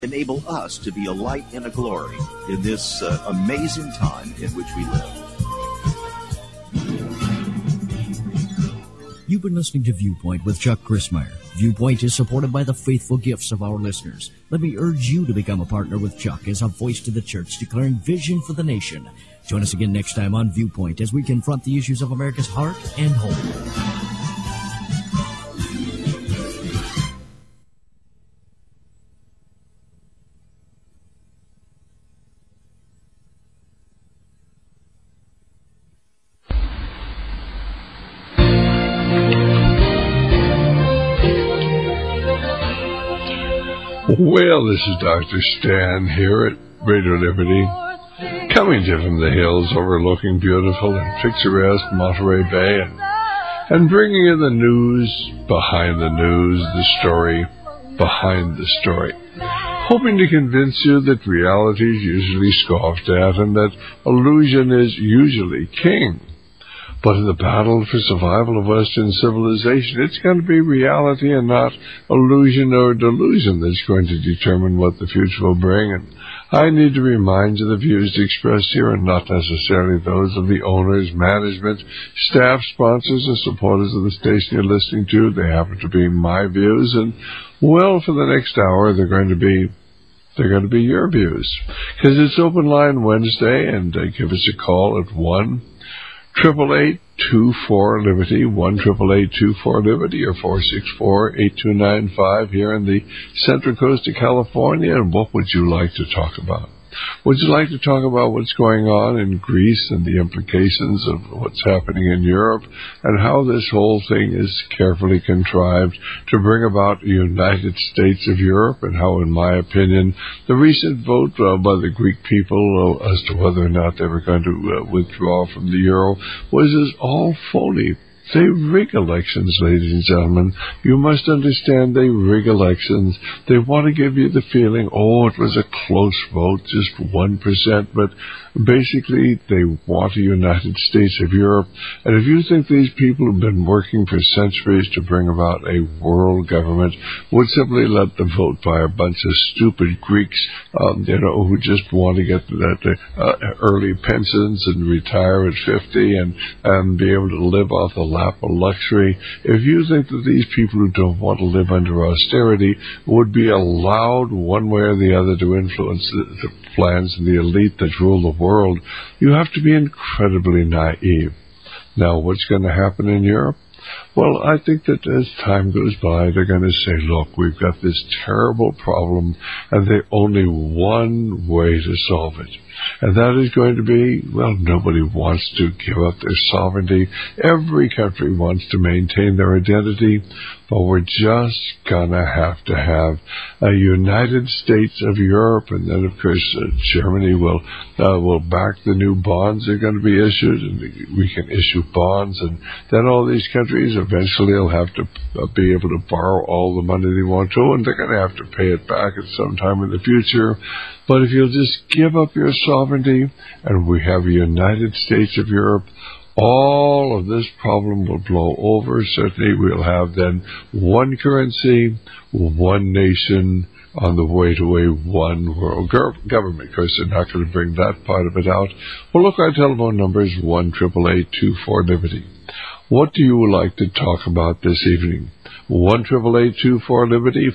enable us to be a light and a glory in this amazing time in which we live. You've been listening to Viewpoint with Chuck Crismier. Viewpoint is supported by the faithful gifts of our listeners. Let me urge you to become a partner with Chuck as a voice to the church declaring vision for the nation. Join us again next time on Viewpoint as we confront the issues of America's heart and home. Well, this is Dr. Stan here at Radio Liberty, coming to you from the hills overlooking beautiful and picturesque Monterey Bay, and bringing you the news behind the news, the story behind the story, hoping to convince you that reality is usually scoffed at and that illusion is usually king. But in the battle for survival of Western civilization, it's going to be reality and not illusion or delusion that's going to determine what the future will bring. And I need to remind you the views expressed here are not necessarily those of the owners, management, staff, sponsors, or supporters of the station you're listening to. They happen to be my views. And, well, for the next hour, they're going to be your views. Because it's Open Line Wednesday, and give us a call at 1-888-24-LIBERTY, 1-888-24-LIBERTY, or 464-8295 here in the Central Coast of California. And what would you like to talk about? Would you like to talk about what's going on in Greece and the implications of what's happening in Europe and how this whole thing is carefully contrived to bring about a United States of Europe, and how, in my opinion, the recent vote by the Greek people as to whether or not they were going to withdraw from the euro was all phony. They rig elections, ladies and gentlemen. You must understand they rig elections. They want to give you the feeling, it was a close vote, just 1%, but basically they want a United States of Europe. And if you think these people have been working for centuries to bring about a world government, would simply let them vote by a bunch of stupid Greeks, who just want to get that early pensions and retire at 50 and be able to live off the lap of luxury. If you think that these people who don't want to live under austerity would be allowed one way or the other to influence the plans of the elite that rule the world, you have to be incredibly naive. Now, what's going to happen in Europe? Well, I think that as time goes by, they're going to say, look, we've got this terrible problem, and there's only one way to solve it. And that is going to be, nobody wants to give up their sovereignty. Every country wants to maintain their identity, but we're just going to have a United States of Europe. And then, of course, Germany will back the new bonds that are going to be issued, and we can issue bonds. And then all these countries eventually will have to be able to borrow all the money they want to, and they're going to have to pay it back at some time in the future. But if you'll just give up your sovereignty and we have a United States of Europe, all of this problem will blow over. Certainly we'll have then one currency, one nation on the way to a one world government. Of course, they're not going to bring that part of it out. Well, look, our telephone number is 1-888-24-LIBERTY. What do you like to talk about this evening? 1-888-24-LIBERTY,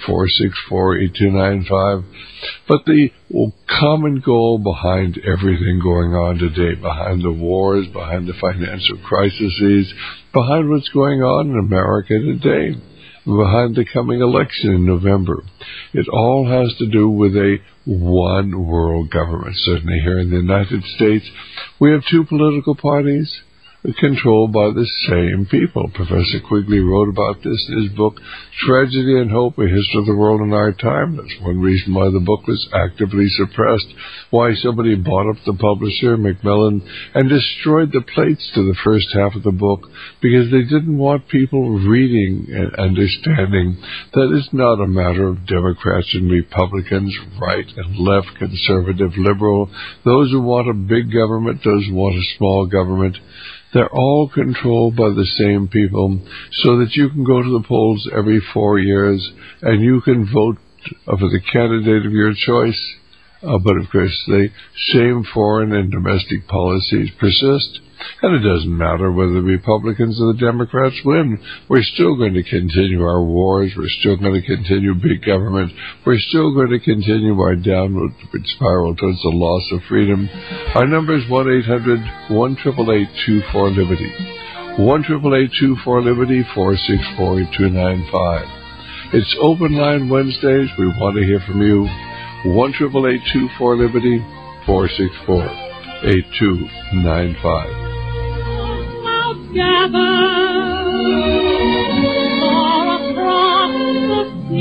464-8295. But the common goal behind everything going on today, behind the wars, behind the financial crises, behind what's going on in America today, behind the coming election in November, it all has to do with a one world government. Certainly here in the United States, we have two political parties controlled by the same people. Professor Quigley wrote about this in his book, Tragedy and Hope, A History of the World in Our Time. That's one reason why the book was actively suppressed, why somebody bought up the publisher, Macmillan, and destroyed the plates to the first half of the book, because they didn't want people reading and understanding that it's not a matter of Democrats and Republicans, right and left, conservative, liberal, those who want a big government, those who want a small government. They're all controlled by the same people, so that you can go to the polls every 4 years and you can vote for the candidate of your choice. But of course, the same foreign and domestic policies persist. And it doesn't matter whether the Republicans or the Democrats win. We're still going to continue our wars. We're still going to continue big government. We're still going to continue our downward spiral towards the loss of freedom. Our number is 1-800-1888-24-LIBERTY. 1-888-24-LIBERTY, 464-8295. It's Open Line Wednesdays. We want to hear from you. 1-888-24-LIBERTY, 464-8295. Together far across the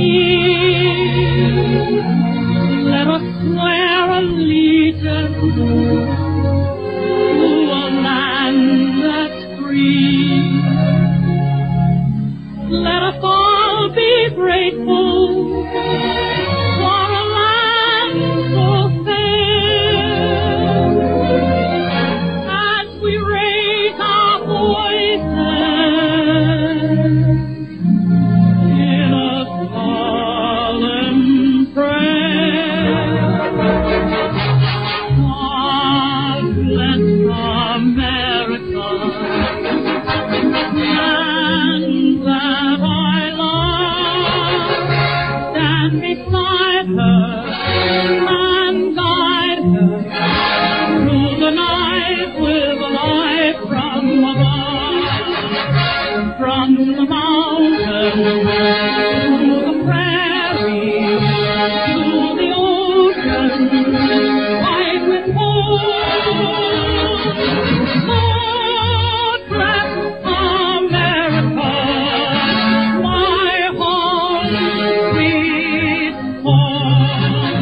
sea, let us swear allegiance to a land that's free. Let us all be grateful for a land so fair, as we raise our voices in a solemn prayer. God bless America, land that I love. Stand beside her and guide her through the night with light from above. From the mountain to the prairie to the ocean, white with gold. Lord bless America, my home sweet home.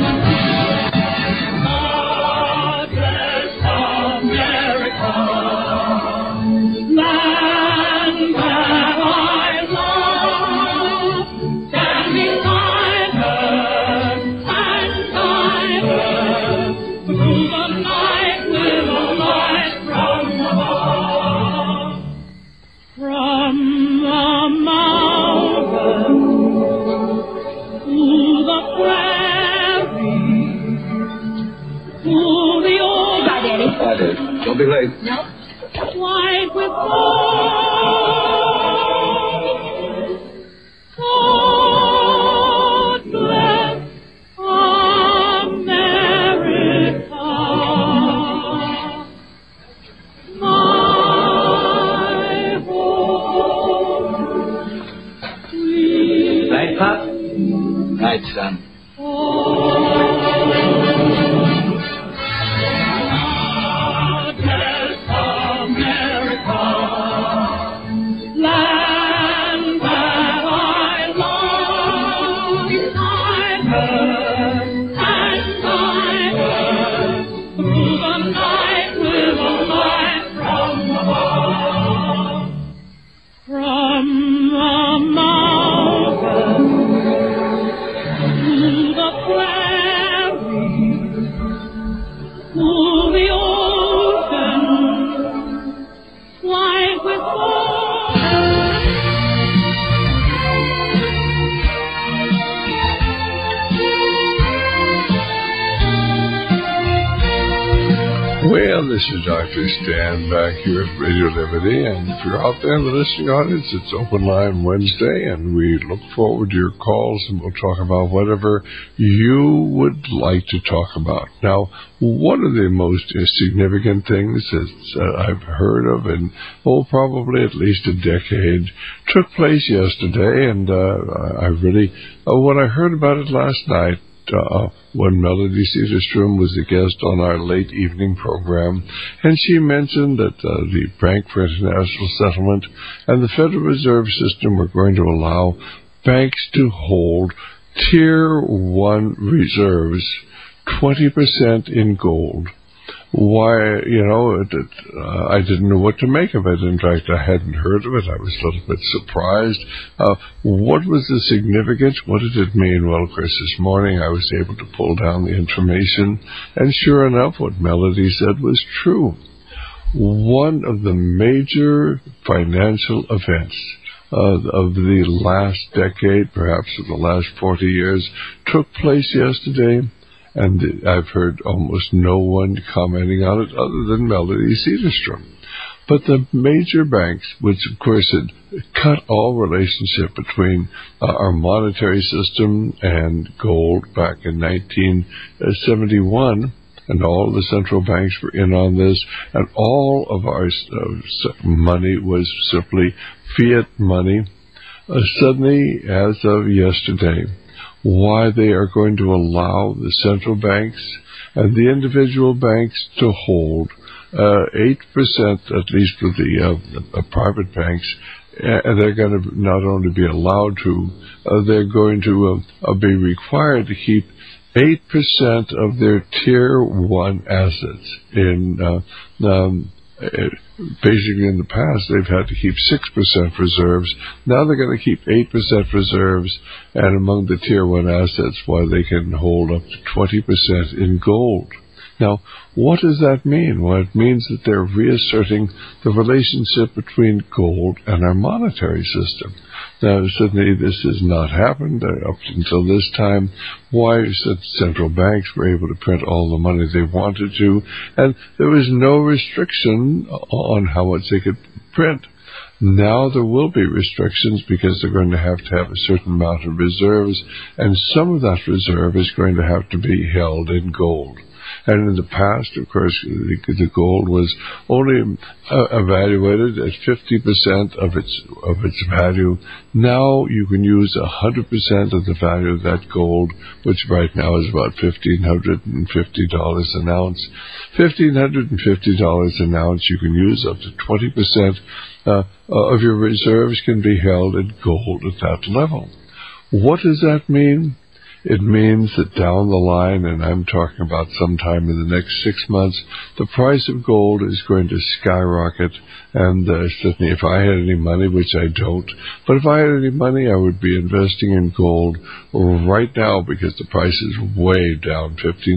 God bless America, land that I love. Stand beside her and guide her through the night with a light from above. From the mountain to the prairie to the ocean. Bye, Daddy. Bye, Dave. Don't be late. Nope. White with gold. God bless America, my home sweet Night, Pop? Night, son. God bless America, land that I love. Beside her and guide her through the night with a light from above. From the mountain to the prairie to the ocean, white with gold. Well, this is Dr. Stan back here at Radio Liberty, and if you're out there in the listening audience, it's Open Line Wednesday, and we look forward to your calls, and we'll talk about whatever you would like to talk about. Now, one of the most significant things that I've heard of in, probably at least a decade, took place yesterday, and when I heard about it last night, when Melody Cedarstrom was a guest on our late evening program, and she mentioned that the Bank for International Settlement and the Federal Reserve System were going to allow banks to hold Tier 1 reserves 20% in gold. Why, I didn't know what to make of it. In fact, I hadn't heard of it. I was a little bit surprised. What was the significance? What did it mean? Well, of course, this morning I was able to pull down the information, and sure enough, what Melody said was true. One of the major financial events of the last decade, perhaps of the last 40 years, took place yesterday, and I've heard almost no one commenting on it other than Melody Cedarstrom. But the major banks, which of course had cut all relationship between our monetary system and gold back in 1971, and all the central banks were in on this, and all of our money was simply fiat money. Suddenly, as of yesterday, why they are going to allow the central banks and the individual banks to hold 8%, at least with the private banks, and they're going to not only be allowed to, they're going to be required to keep 8% of their Tier 1 assets in basically in the past they've had to keep 6% reserves. Now they're going to keep 8% reserves, and among the Tier 1 assets, why they can hold up to 20% in gold. Now, what does that mean? Well, it means that they're reasserting the relationship between gold and our monetary system. Now, certainly this has not happened up until this time. Why? Central banks were able to print all the money they wanted to, and there was no restriction on how much they could print. Now there will be restrictions because they're going to have a certain amount of reserves, and some of that reserve is going to have to be held in gold. And in the past, of course, the gold was only evaluated at 50% of its value. Now you can use 100% of the value of that gold, which right now is about $1,550 an ounce. $1,550 an ounce, you can use up to 20% of your reserves can be held in gold at that level. What does that mean? It means that down the line, and I'm talking about sometime in the next 6 months, the price of gold is going to skyrocket. And certainly if I had any money, which I don't, but if I had any money, I would be investing in gold right now because the price is way down,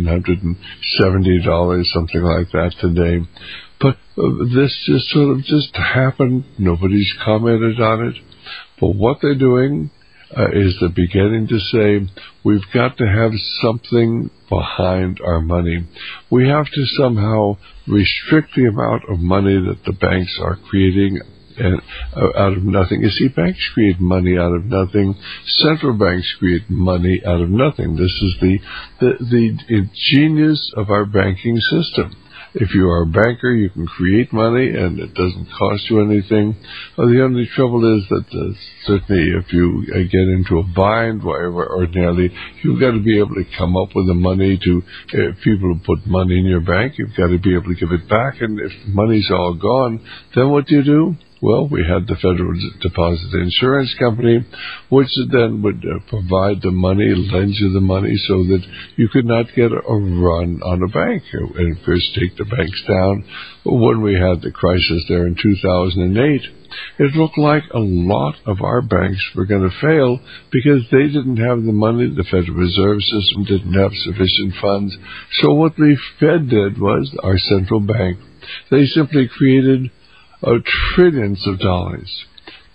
$1,570, something like that today. But this just happened. Nobody's commented on it. But what they're doing is they're beginning to say, we've got to have something behind our money. We have to somehow restrict the amount of money that the banks are creating out of nothing. You see, banks create money out of nothing. Central banks create money out of nothing. This is the genius of our banking system. If you are a banker, you can create money, and it doesn't cost you anything. The only trouble is that certainly if you get into a bind, whatever, ordinarily, you've got to be able to come up with the money to, if people put money in your bank, you've got to be able to give it back, and if money's all gone, then what do? Well, we had the Federal Deposit Insurance Company, which then would provide the money, lend you the money so that you could not get a run on a bank and, of course, take the banks down. When we had the crisis there in 2008, it looked like a lot of our banks were going to fail because they didn't have the money. The Federal Reserve System didn't have sufficient funds. So what the Fed did was, our central bank, they simply created trillions of dollars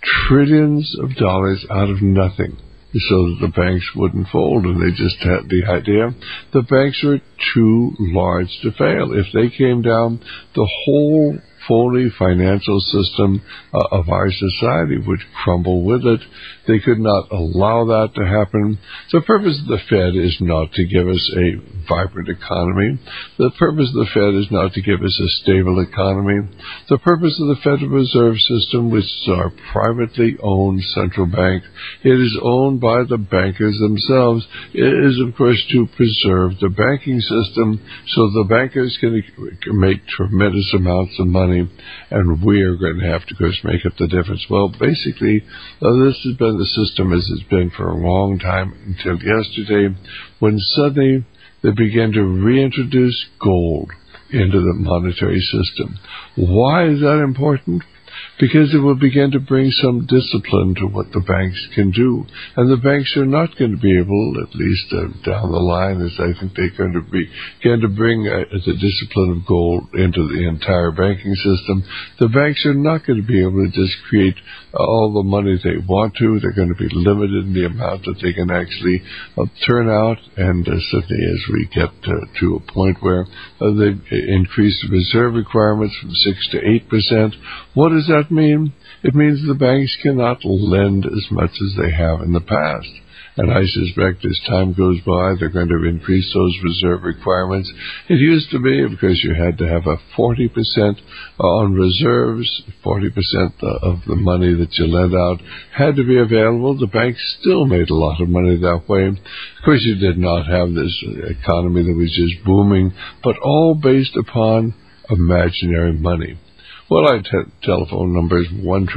out of nothing, so that the banks wouldn't fold. And they just had the idea the banks are too large to fail. If they came down, the whole phony financial system of our society would crumble with it. They could not allow that to happen. The purpose of the Fed is not to give us a vibrant economy. The purpose of the Fed is not to give us a stable economy. The purpose of the Federal Reserve System, which is our privately owned central bank, it is owned by the bankers themselves. It is, of course, to preserve the banking system so the bankers can make tremendous amounts of money, and we are going to have to, of course, make up the difference. Well, basically, this has been the system as it's been for a long time until yesterday, when suddenly they began to reintroduce gold into the monetary system. Why is that important? because it will begin to bring some discipline to what the banks can do. And the banks are not going to be able, at least down the line, as I think they're going to begin to bring the discipline of gold into the entire banking system. The banks are not going to be able to just create all the money they want to. They're going to be limited in the amount that they can actually turn out. And certainly as we get to a point where they've increased the reserve requirements from 6 to 8%, what does that mean? It means the banks cannot lend as much as they have in the past. And I suspect as time goes by, they're going to increase those reserve requirements. It used to be because you had to have a 40% on reserves, 40% of the money that you lent out had to be available. The banks still made a lot of money that way. Of course, you did not have this economy that was just booming, but all based upon imaginary money. Well, our telephone number is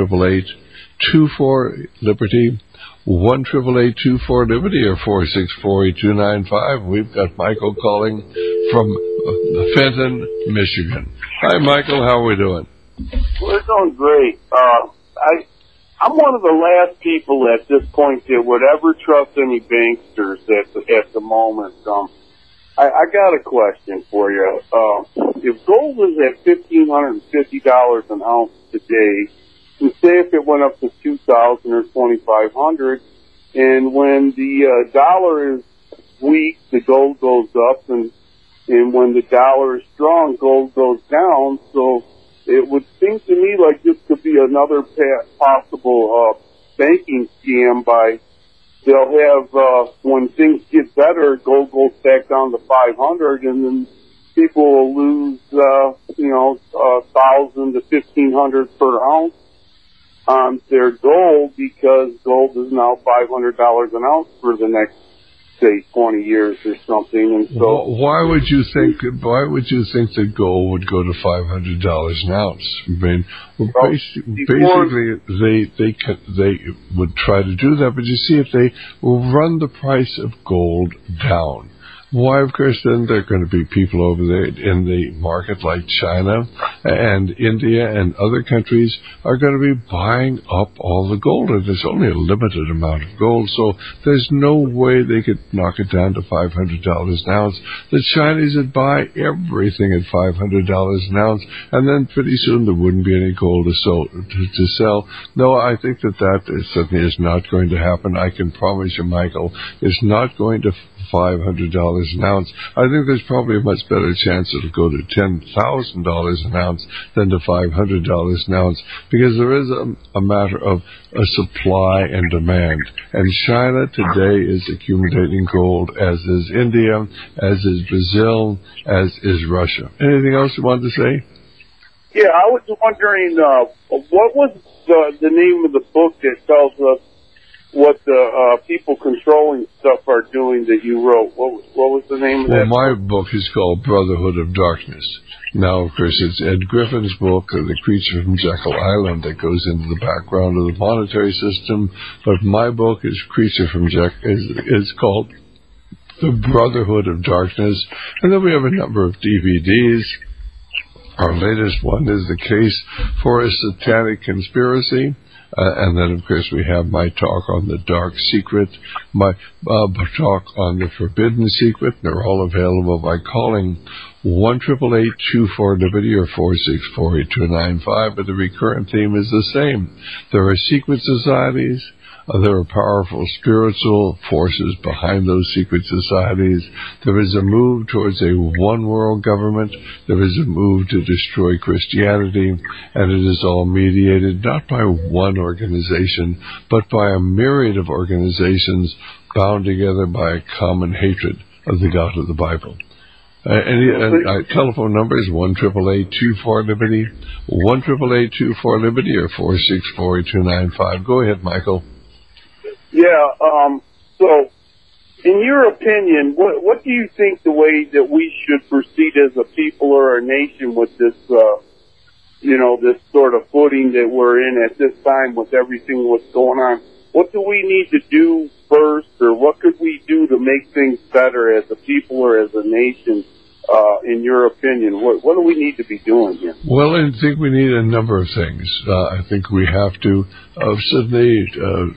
1-888-24-LIBERTY, 1-888-24-LIBERTY, or 464-8295. We've got Michael calling from Fenton, Michigan. Hi, Michael. How are we doing? We're doing great. I'm one of the last people at this point that would ever trust any banksters at the moment. I got a question for you. If gold is at $1,550 an ounce today, and say if it went up to $2,000 or $2,500, and when the dollar is weak, the gold goes up, and when the dollar is strong, gold goes down. So it would seem to me like this could be another possible banking scam by they'll have, when things get better, gold goes back down to 500, and then people will lose, $1,000 to $1,500 per ounce on their gold because gold is now $500 an ounce for the next, say, 20 years or something. And so, why would you think that gold would go to $500 an ounce? I mean, basically, they would try to do that, but you see, if they run the price of gold down, why, of course, then there are going to be people over there in the market like China and India and other countries are going to be buying up all the gold. And there's only a limited amount of gold, so there's no way they could knock it down to $500 an ounce. The Chinese would buy everything at $500 an ounce, and then pretty soon there wouldn't be any gold to sell. No, I think that certainly is not going to happen. I can promise you, Michael, it's not going to $500 an ounce. I think there's probably a much better chance it'll go to $10,000 an ounce than to $500 an ounce, because there is a matter of a supply and demand. And China today is accumulating gold, as is India, as is Brazil, as is Russia. Anything else you wanted to say? Yeah, I was wondering, what was the name of the book that tells us what the people controlling stuff are doing that you wrote? What was the name of that? Well, my book is called Brotherhood of Darkness. Now, of course, it's Ed Griffin's book, The Creature from Jekyll Island, that goes into the background of the monetary system. But my book is Creature from Jekyll, is called The Brotherhood of Darkness. And then we have a number of DVDs. Our latest one is The Case for a Satanic Conspiracy. And then, of course, we have my talk on the dark secret, my talk on the forbidden secret. They're all available by calling 1-888-24-LIBERTY or 464-8295. But the recurrent theme is the same. There are secret societies. There are powerful spiritual forces behind those secret societies. There is a move towards a one-world government. There is a move to destroy Christianity, and it is all mediated not by one organization, but by a myriad of organizations bound together by a common hatred of the God of the Bible. Telephone number is 1-888-24-LIBERTY, 1-888-24-LIBERTY, or 464-8295. Go ahead, Michael. Yeah, so in your opinion, what do you think the way that we should proceed as a people or a nation with this, this sort of footing that we're in at this time with everything what's going on? What do we need to do first, or what could we do to make things better as a people or as a nation in your opinion? What do we need to be doing here? Well, I think we need a number of things. I think we have to certainly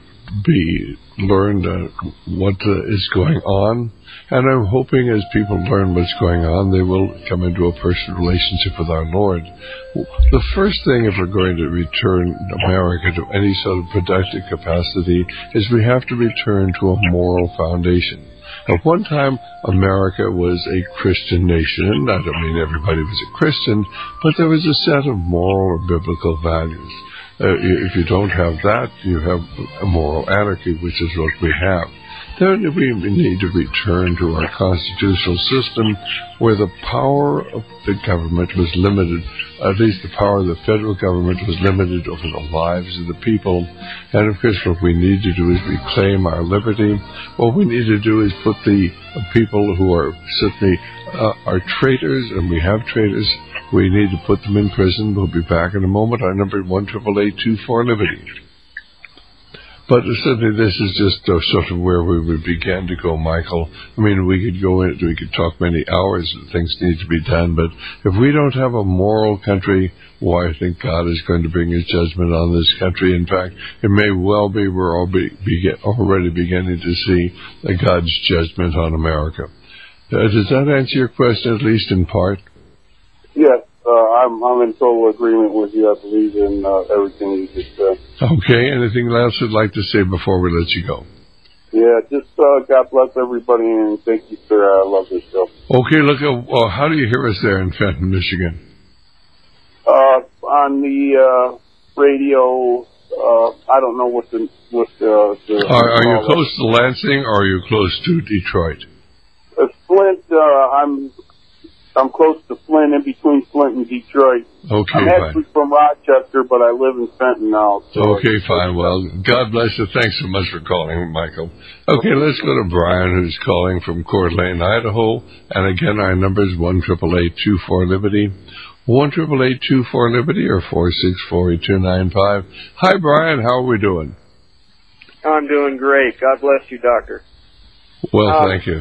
learn what is going on. And I'm hoping as people learn what's going on, they will come into a personal relationship with our Lord. The first thing, if we're going to return America to any sort of productive capacity, is we have to return to a moral foundation. At one time, America was a Christian nation, and I don't mean everybody was a Christian, but there was a set of moral or biblical values. If you don't have that, you have a moral anarchy, which is what we have. Then we need to return to our constitutional system where the power of the government was limited, at least the power of the federal government was limited over the lives of the people. And of course what we need to do is reclaim our liberty. What we need to do is put the people who are certainly are traitors, and we have traitors, we need to put them in prison. We'll be back in a moment. Our number is 1-888-24-LIBERTY. But certainly this is just sort of where we would begin to go, Michael. I mean, we could talk many hours, things need to be done, but if we don't have a moral country, I think God is going to bring his judgment on this country. In fact, it may well be we're already beginning to see God's judgment on America. Does that answer your question, at least in part? Yes. I'm in total agreement with you. I believe in everything you just said. Okay. Anything else you'd like to say before we let you go? Yeah, just God bless everybody, and thank you, sir. I love this show. Okay, look, how do you hear us there in Fenton, Michigan? On the radio. I don't know what the Are you close to Lansing, or are you close to Detroit? Flint. I'm close to Flint, in between Flint and Detroit. Okay, I'm actually from Rochester, but I live in Fenton now. So okay, fine. Well, God bless you. Thanks so much for calling, Michael. Okay, let's go to Brian, who's calling from Coeur d'Alene, Idaho. And again, our number is 1-888-24-LIBERTY. 1-888-24-LIBERTY or 464-8295. Hi, Brian. How are we doing? I'm doing great. God bless you, Doctor. Well, thank you.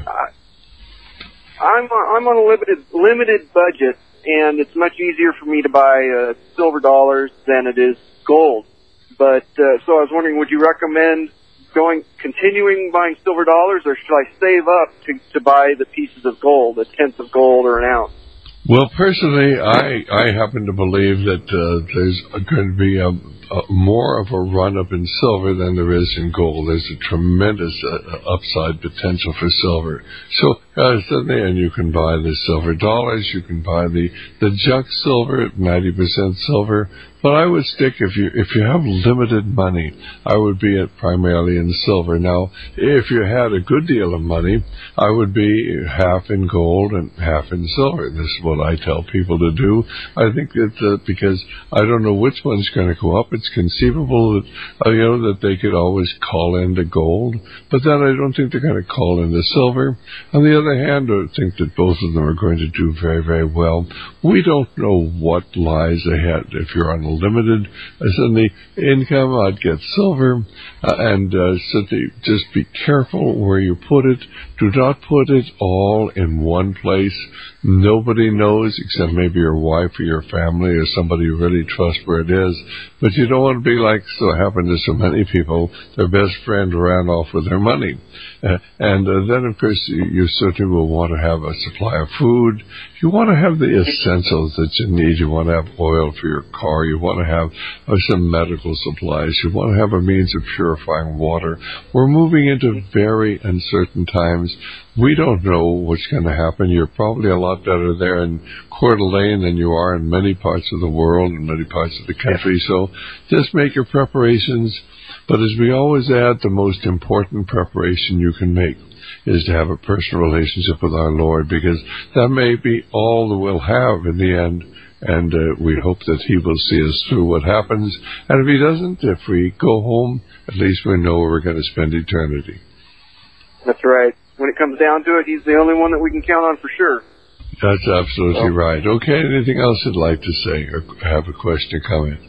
I'm on a limited budget, and it's much easier for me to buy silver dollars than it is gold. But so I was wondering, would you recommend continuing buying silver dollars, or should I save up to buy the pieces of gold, a tenth of gold or an ounce? Well, personally, I happen to believe that there's going to be more of a run-up in silver than there is in gold. There's a tremendous upside potential for silver. So, certainly, and you can buy the silver dollars, you can buy the junk silver at 90% silver. But I would stick, if you have limited money, I would be primarily in silver. Now, if you had a good deal of money, I would be half in gold and half in silver. This is what I tell people to do. I think that because I don't know which one's going to go up, it's conceivable that that they could always call into gold, but then I don't think they're going to call into silver. On the other hand, I think that both of them are going to do very, very well. We don't know what lies ahead. If you're on a limited suddenly income, I'd get silver, and simply just be careful where you put it. Do not put it all in one place. Nobody knows except maybe your wife or your family or somebody you really trust where it is. But you don't want to be like so happened to so many people. Their best friend ran off with their money. And then, of course, you certainly will want to have a supply of food. You want to have the essentials that you need. You want to have oil for your car. You want to have some medical supplies. You want to have a means of purifying water. We're moving into very uncertain times. We don't know what's going to happen. You're probably a lot better there in Coeur d'Alene than you are in many parts of the world and many parts of the country. So just make your preparations. But as we always add, the most important preparation you can make is to have a personal relationship with our Lord, because that may be all that we'll have in the end. And we hope that he will see us through what happens. And if he doesn't, if we go home, at least we know where we're going to spend eternity. That's right. When it comes down to it, he's the only one that we can count on for sure. That's absolutely right. Okay, anything else you'd like to say or have a question or comment?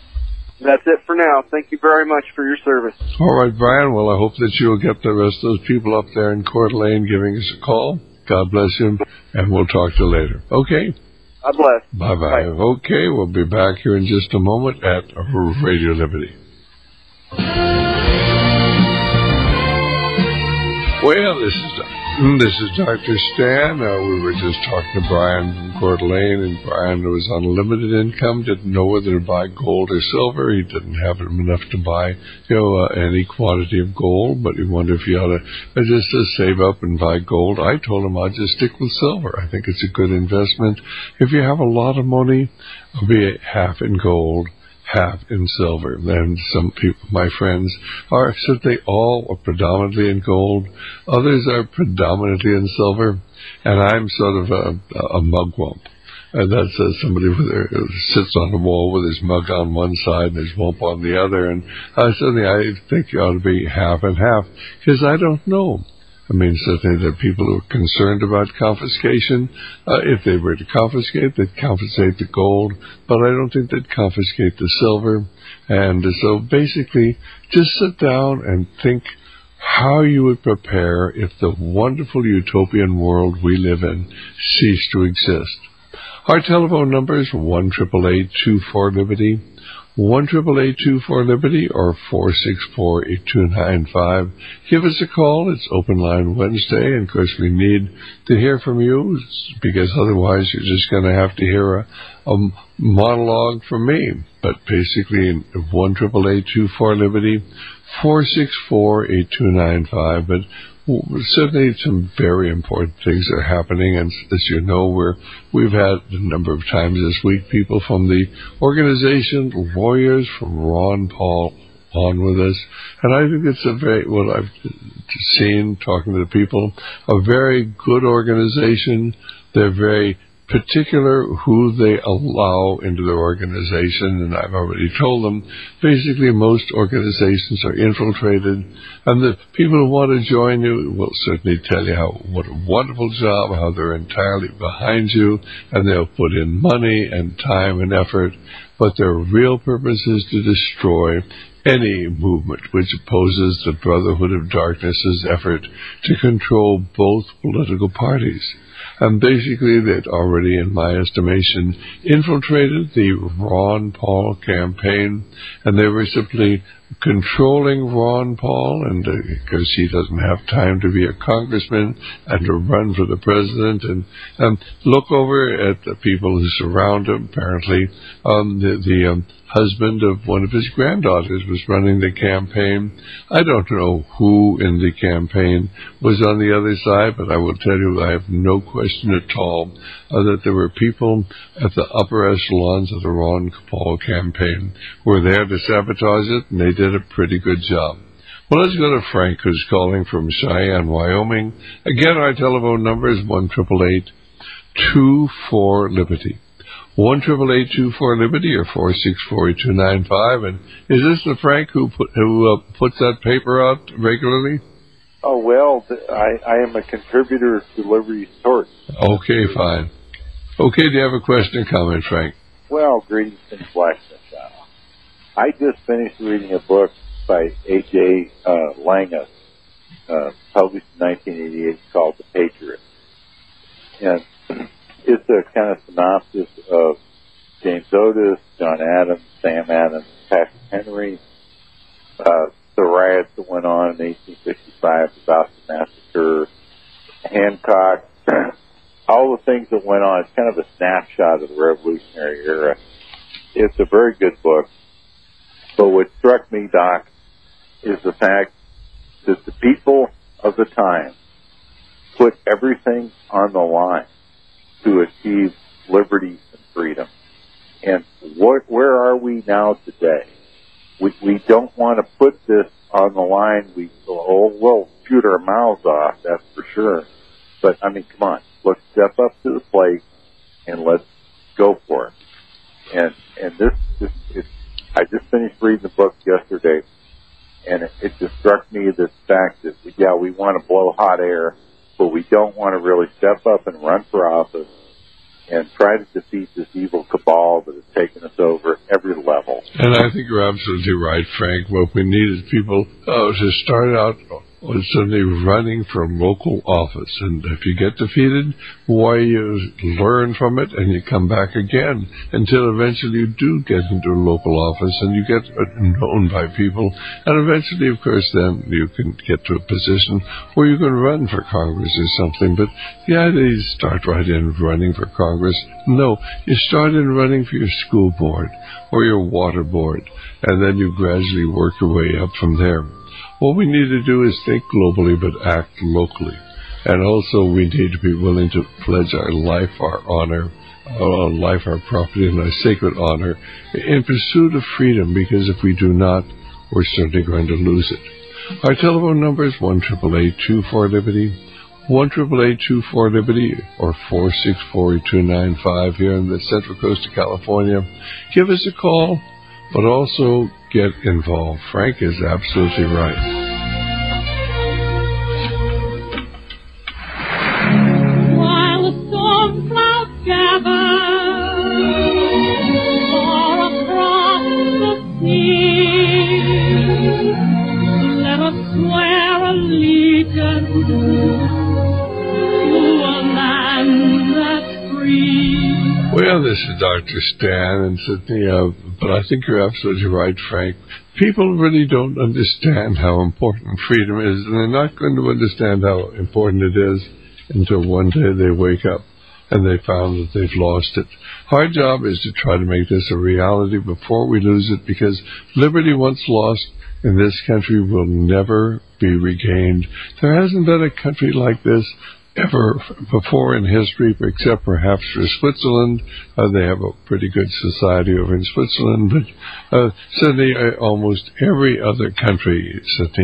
That's it for now. Thank you very much for your service. All right, Brian. Well, I hope that you'll get the rest of those people up there in Coeur d'Alene giving us a call. God bless you, and we'll talk to you later. Okay? God bless. Bye-bye. Bye. Okay, we'll be back here in just a moment at Radio Liberty. Well, this is Dr. Stan. We were just talking to Brian from Coeur d'Alene, and Brian was on a limited income, didn't know whether to buy gold or silver. He didn't have enough to buy, any quantity of gold, but he wondered if he ought to just save up and buy gold. I told him I'd just stick with silver. I think it's a good investment. If you have a lot of money, it'll be half in gold, half in silver. And some people, my friends, are certainly all are predominantly in gold. Others are predominantly in silver. And I'm sort of a mugwump. And that's somebody who sits on the wall with his mug on one side and his wump on the other. And certainly I think you ought to be half and half, because I don't know. I mean, certainly there are people who are concerned about confiscation. If they were to confiscate, they'd confiscate the gold, but I don't think they'd confiscate the silver. And so basically, just sit down and think how you would prepare if the wonderful utopian world we live in ceased to exist. Our telephone number is 1-888-24-LIBERTY, 1-888-24-LIBERTY, or 464-8295. Give us a call. It's Open Line Wednesday, and of course we need to hear from you, because otherwise you're just going to have to hear a monologue from me. But basically, 1-888-24-LIBERTY, 464-8295. But certainly some very important things are happening, and as you know, we've had a number of times this week people from the organization, lawyers from Ron Paul, on with us, and I think it's what I've seen talking to the people, a very good organization. They're very particular who they allow into their organization, and I've already told them, basically most organizations are infiltrated, and the people who want to join you will certainly tell you what a wonderful job, how they're entirely behind you, and they'll put in money and time and effort, but their real purpose is to destroy any movement which opposes the Brotherhood of Darkness's effort to control both political parties. And basically, they'd already, in my estimation, infiltrated the Ron Paul campaign, and they were simply controlling Ron Paul, and because he doesn't have time to be a congressman and to run for the president, and look over at the people who surround him. Apparently, the husband of one of his granddaughters was running the campaign. I don't know who in the campaign was on the other side, but I will tell you I have no question at all that there were people at the upper echelons of the Ron Paul campaign who were there to sabotage it, and they did a pretty good job. Well, let's go to Frank, who's calling from Cheyenne, Wyoming. Again, our telephone number is 1-888-24-LIBERTY. 1-888-24-LIBERTY, or 464-8295. And is this the Frank who puts that paper out regularly? Oh, well, I am a contributor to Liberty Source. Okay, fine. Okay, do you have a question or comment, Frank? Well, greetings from Blacksmith. I just finished reading a book by A.J. Lange, published in 1988, called The Patriot. And it's a kind of synopsis of James Otis, John Adams, Sam Adams, Patrick Henry, the riots that went on in 1865, the Boston Massacre, Hancock, all the things that went on. It's kind of a snapshot of the Revolutionary era. It's a very good book. But what struck me, Doc, is the fact that the people of the time put everything on the line to achieve liberty and freedom. And where are we now today? We don't want to put this on the line. We'll shoot our mouths off, that's for sure. But, I mean, come on. Let's step up to the plate and let's go for it. And I just finished reading the book yesterday, and it just struck me the fact that, yeah, we want to blow hot air, but we don't want to really step up and run for office and try to defeat this evil cabal that has taken us over at every level. And I think you're absolutely right, Frank. What we need is people to start out suddenly running for local office. And if you get defeated, why, you learn from it and you come back again until eventually you do get into a local office and you get known by people. And eventually, of course, then you can get to a position where you can run for Congress or something. But the idea is start right in running for Congress. No, you start in running for your school board or your water board, and then you gradually work your way up from there. What we need to do is think globally but act locally. And also we need to be willing to pledge our life, our honor, our life, our property, and our sacred honor in pursuit of freedom, because if we do not, we're certainly going to lose it. Our telephone number is 1-888-24-LIBERTY, 1-888-24-LIBERTY, or 464-8295 here in the Central Coast of California. Give us a call, but also get involved. Frank is absolutely right. While the storm clouds gather far across the sea, let us swear allegiance to a land that's free. Well, this is Dr. Stan in Sydney, but I think you're absolutely right, Frank. People really don't understand how important freedom is, and they're not going to understand how important it is until one day they wake up and they found that they've lost it. Our job is to try to make this a reality before we lose it, because liberty once lost in this country will never be regained. There hasn't been a country like this ever before in history, except perhaps for Switzerland. They have a pretty good society over in Switzerland, but certainly almost every other country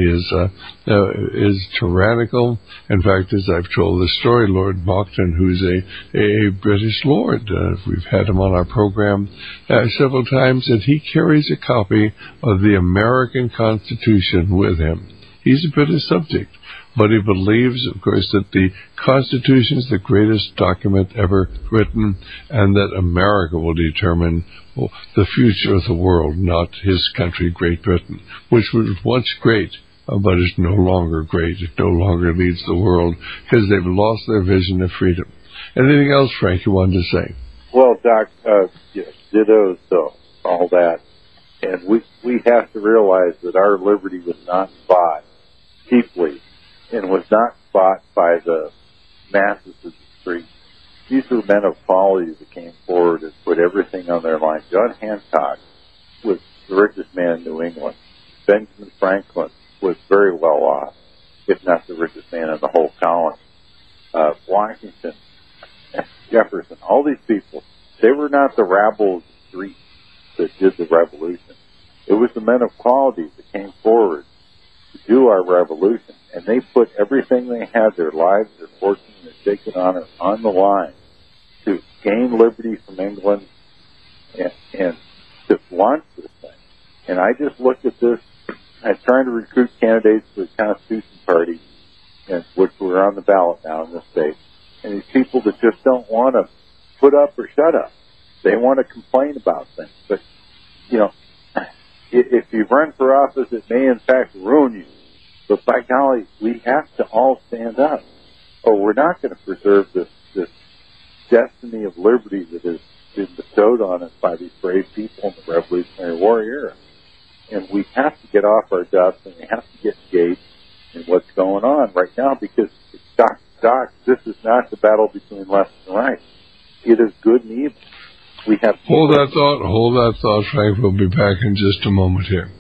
is tyrannical. In fact, as I've told the story, Lord Monckton, who's a British lord, we've had him on our program several times, and he carries a copy of the American Constitution with him. He's a British subject, but he believes, of course, that the Constitution is the greatest document ever written, and that America will determine the future of the world, not his country, Great Britain, which was once great, but is no longer great. It no longer leads the world because they've lost their vision of freedom. Anything else, Frank, you wanted to say? Well, Doc, yes, ditto, so all that. And we have to realize that our liberty was not bought cheaply, and was not bought by the masses of the street. These were men of quality that came forward and put everything on their line. John Hancock was the richest man in New England. Benjamin Franklin was very well off, if not the richest man in the whole colony. Washington, Jefferson, all these people, they were not the rabble of the street that did the revolution. It was the men of quality that came forward to do our revolution, and they put everything they had, their lives, their fortune, their sacred honor, on the line to gain liberty from England and to launch this thing. And I just looked at this. I'm trying to recruit candidates for the Constitution Party, which were on the ballot now in this state. And these people that just don't want to put up or shut up. They want to complain about things. But, if you run for office, it may in fact ruin you. But by golly, we have to all stand up, or we're not going to preserve this destiny of liberty that has been bestowed on us by these brave people in the Revolutionary War era. And we have to get off our duffs, and we have to get engaged in what's going on right now, because Doc, this is not the battle between left and right. It is good and evil. We have hold that thought, Frank. We'll be back in just a moment here.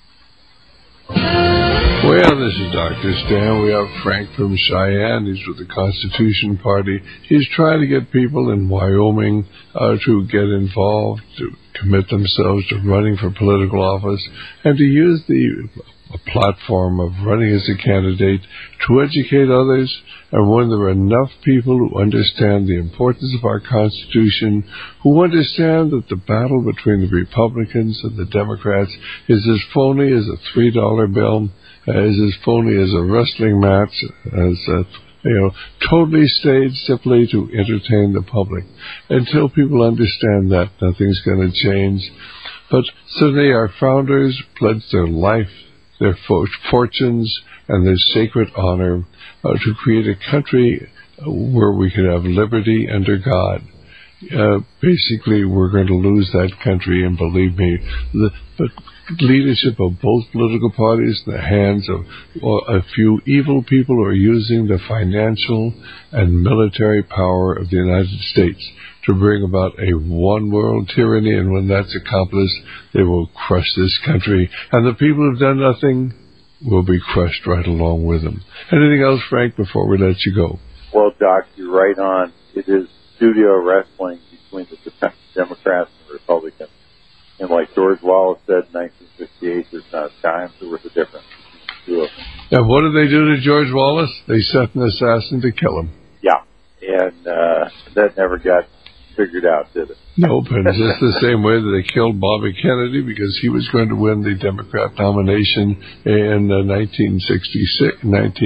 Well, this is Dr. Stan. We have Frank from Cheyenne. He's with the Constitution Party. He's trying to get people in Wyoming to get involved, to commit themselves to running for political office, and to use the platform of running as a candidate to educate others. And when there are enough people who understand the importance of our Constitution, who understand that the battle between the Republicans and the Democrats is as phony as a $3 bill, is as phony as a wrestling match, as totally staged simply to entertain the public. Until people understand that, nothing's going to change. But certainly our founders pledged their life, their fortunes and their sacred honor to create a country where we can have liberty under God. Basically, we're going to lose that country, and believe me, the leadership of both political parties in the hands of a few evil people who are using the financial and military power of the United States to bring about a one-world tyranny, and when that's accomplished, they will crush this country, and the people who've done nothing will be crushed right along with them. Anything else, Frank, before we let you go? Well, Doc, you're right on. It is studio wrestling between the Democrats and the Republicans. And like George Wallace said in 1958, there's not a dime worth of difference between the two of them. And what did they do to George Wallace? They sent an assassin to kill him. Yeah, and that never got figured out, did it? Nope, and just the same way that they killed Bobby Kennedy because he was going to win the Democrat nomination in 1968,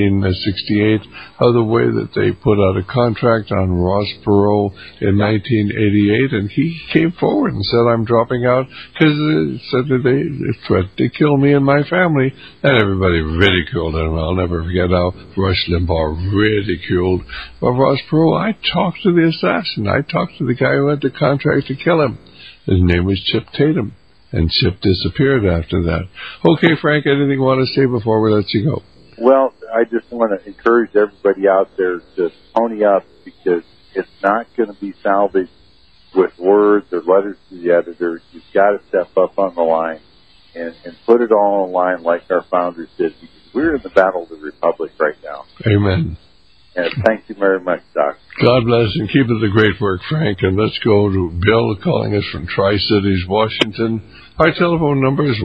the way that they put out a contract on Ross Perot in 1988, and he came forward and said, I'm dropping out because they threatened to kill me and my family, and everybody ridiculed him. I'll never forget how Rush Limbaugh ridiculed Ross Perot. I talked to the assassin. I talked to the guy who had the contract to kill him. His name was Chip Tatum, and Chip disappeared after that. Okay, Frank, anything you want to say before we let you go? Well, I just want to encourage everybody out there to pony up, because it's not going to be salvaged with words or letters to the editor. You've got to step up on the line and put it all on the line like our founders did, because we're in the battle of the Republic right now. Amen. And thank you very much, Doc. God bless, and keep up the great work, Frank. And let's go to Bill calling us from Tri-Cities, Washington. Our telephone number is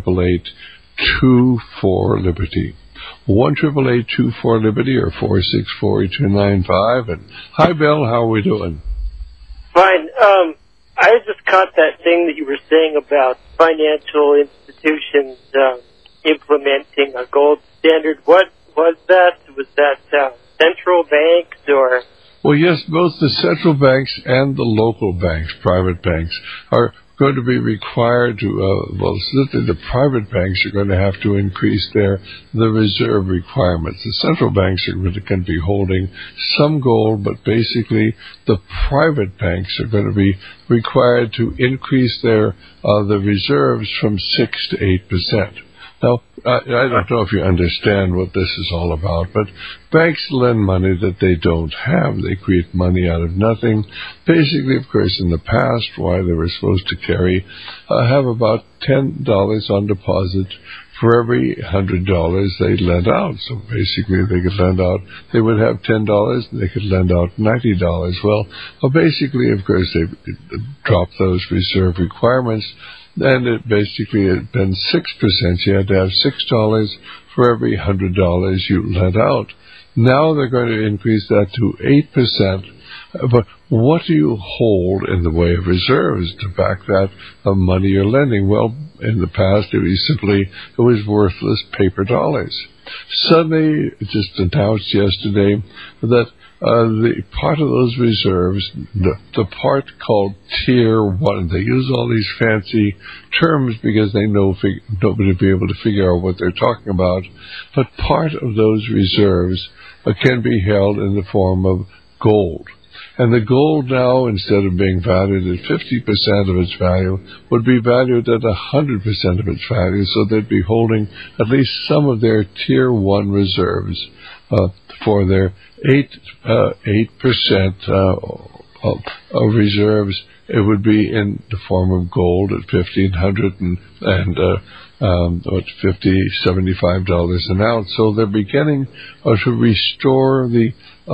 1-888-24-LIBERTY. 1-888-24-LIBERTY or 464-8295. And hi, Bill. How are we doing? Fine. I just caught that thing that you were saying about financial institutions implementing a gold standard. What was that? Was that central banks or? Well, yes, both the central banks and the local banks, private banks, are going to be required to, certainly the private banks are going to have to increase the reserve requirements. The central banks are going to be holding some gold, but basically the private banks are going to be required to increase the reserves from 6 to 8%. Now, I don't know if you understand what this is all about, but banks lend money that they don't have. They create money out of nothing. Basically, of course, in the past, why they were supposed to have about $10 on deposit for every $100 they lend out. So basically, they would have $10 and they could lend out $90. Well, basically, of course, they dropped those reserve requirements. And it basically had been 6%. You had to have $6 for every $100 you lent out. Now they're going to increase that to 8%. But what do you hold in the way of reserves to back that money you're lending? Well, in the past, it was worthless paper dollars. Suddenly, it just announced yesterday that the part of those reserves, the part called Tier 1, they use all these fancy terms because they know nobody will be able to figure out what they're talking about, but part of those reserves can be held in the form of gold. And the gold now, instead of being valued at 50% of its value, would be valued at 100% of its value, so they'd be holding at least some of their Tier 1 reserves for their 8% of reserves. It would be in the form of gold at $1,500 $75 an ounce. So they're beginning to restore the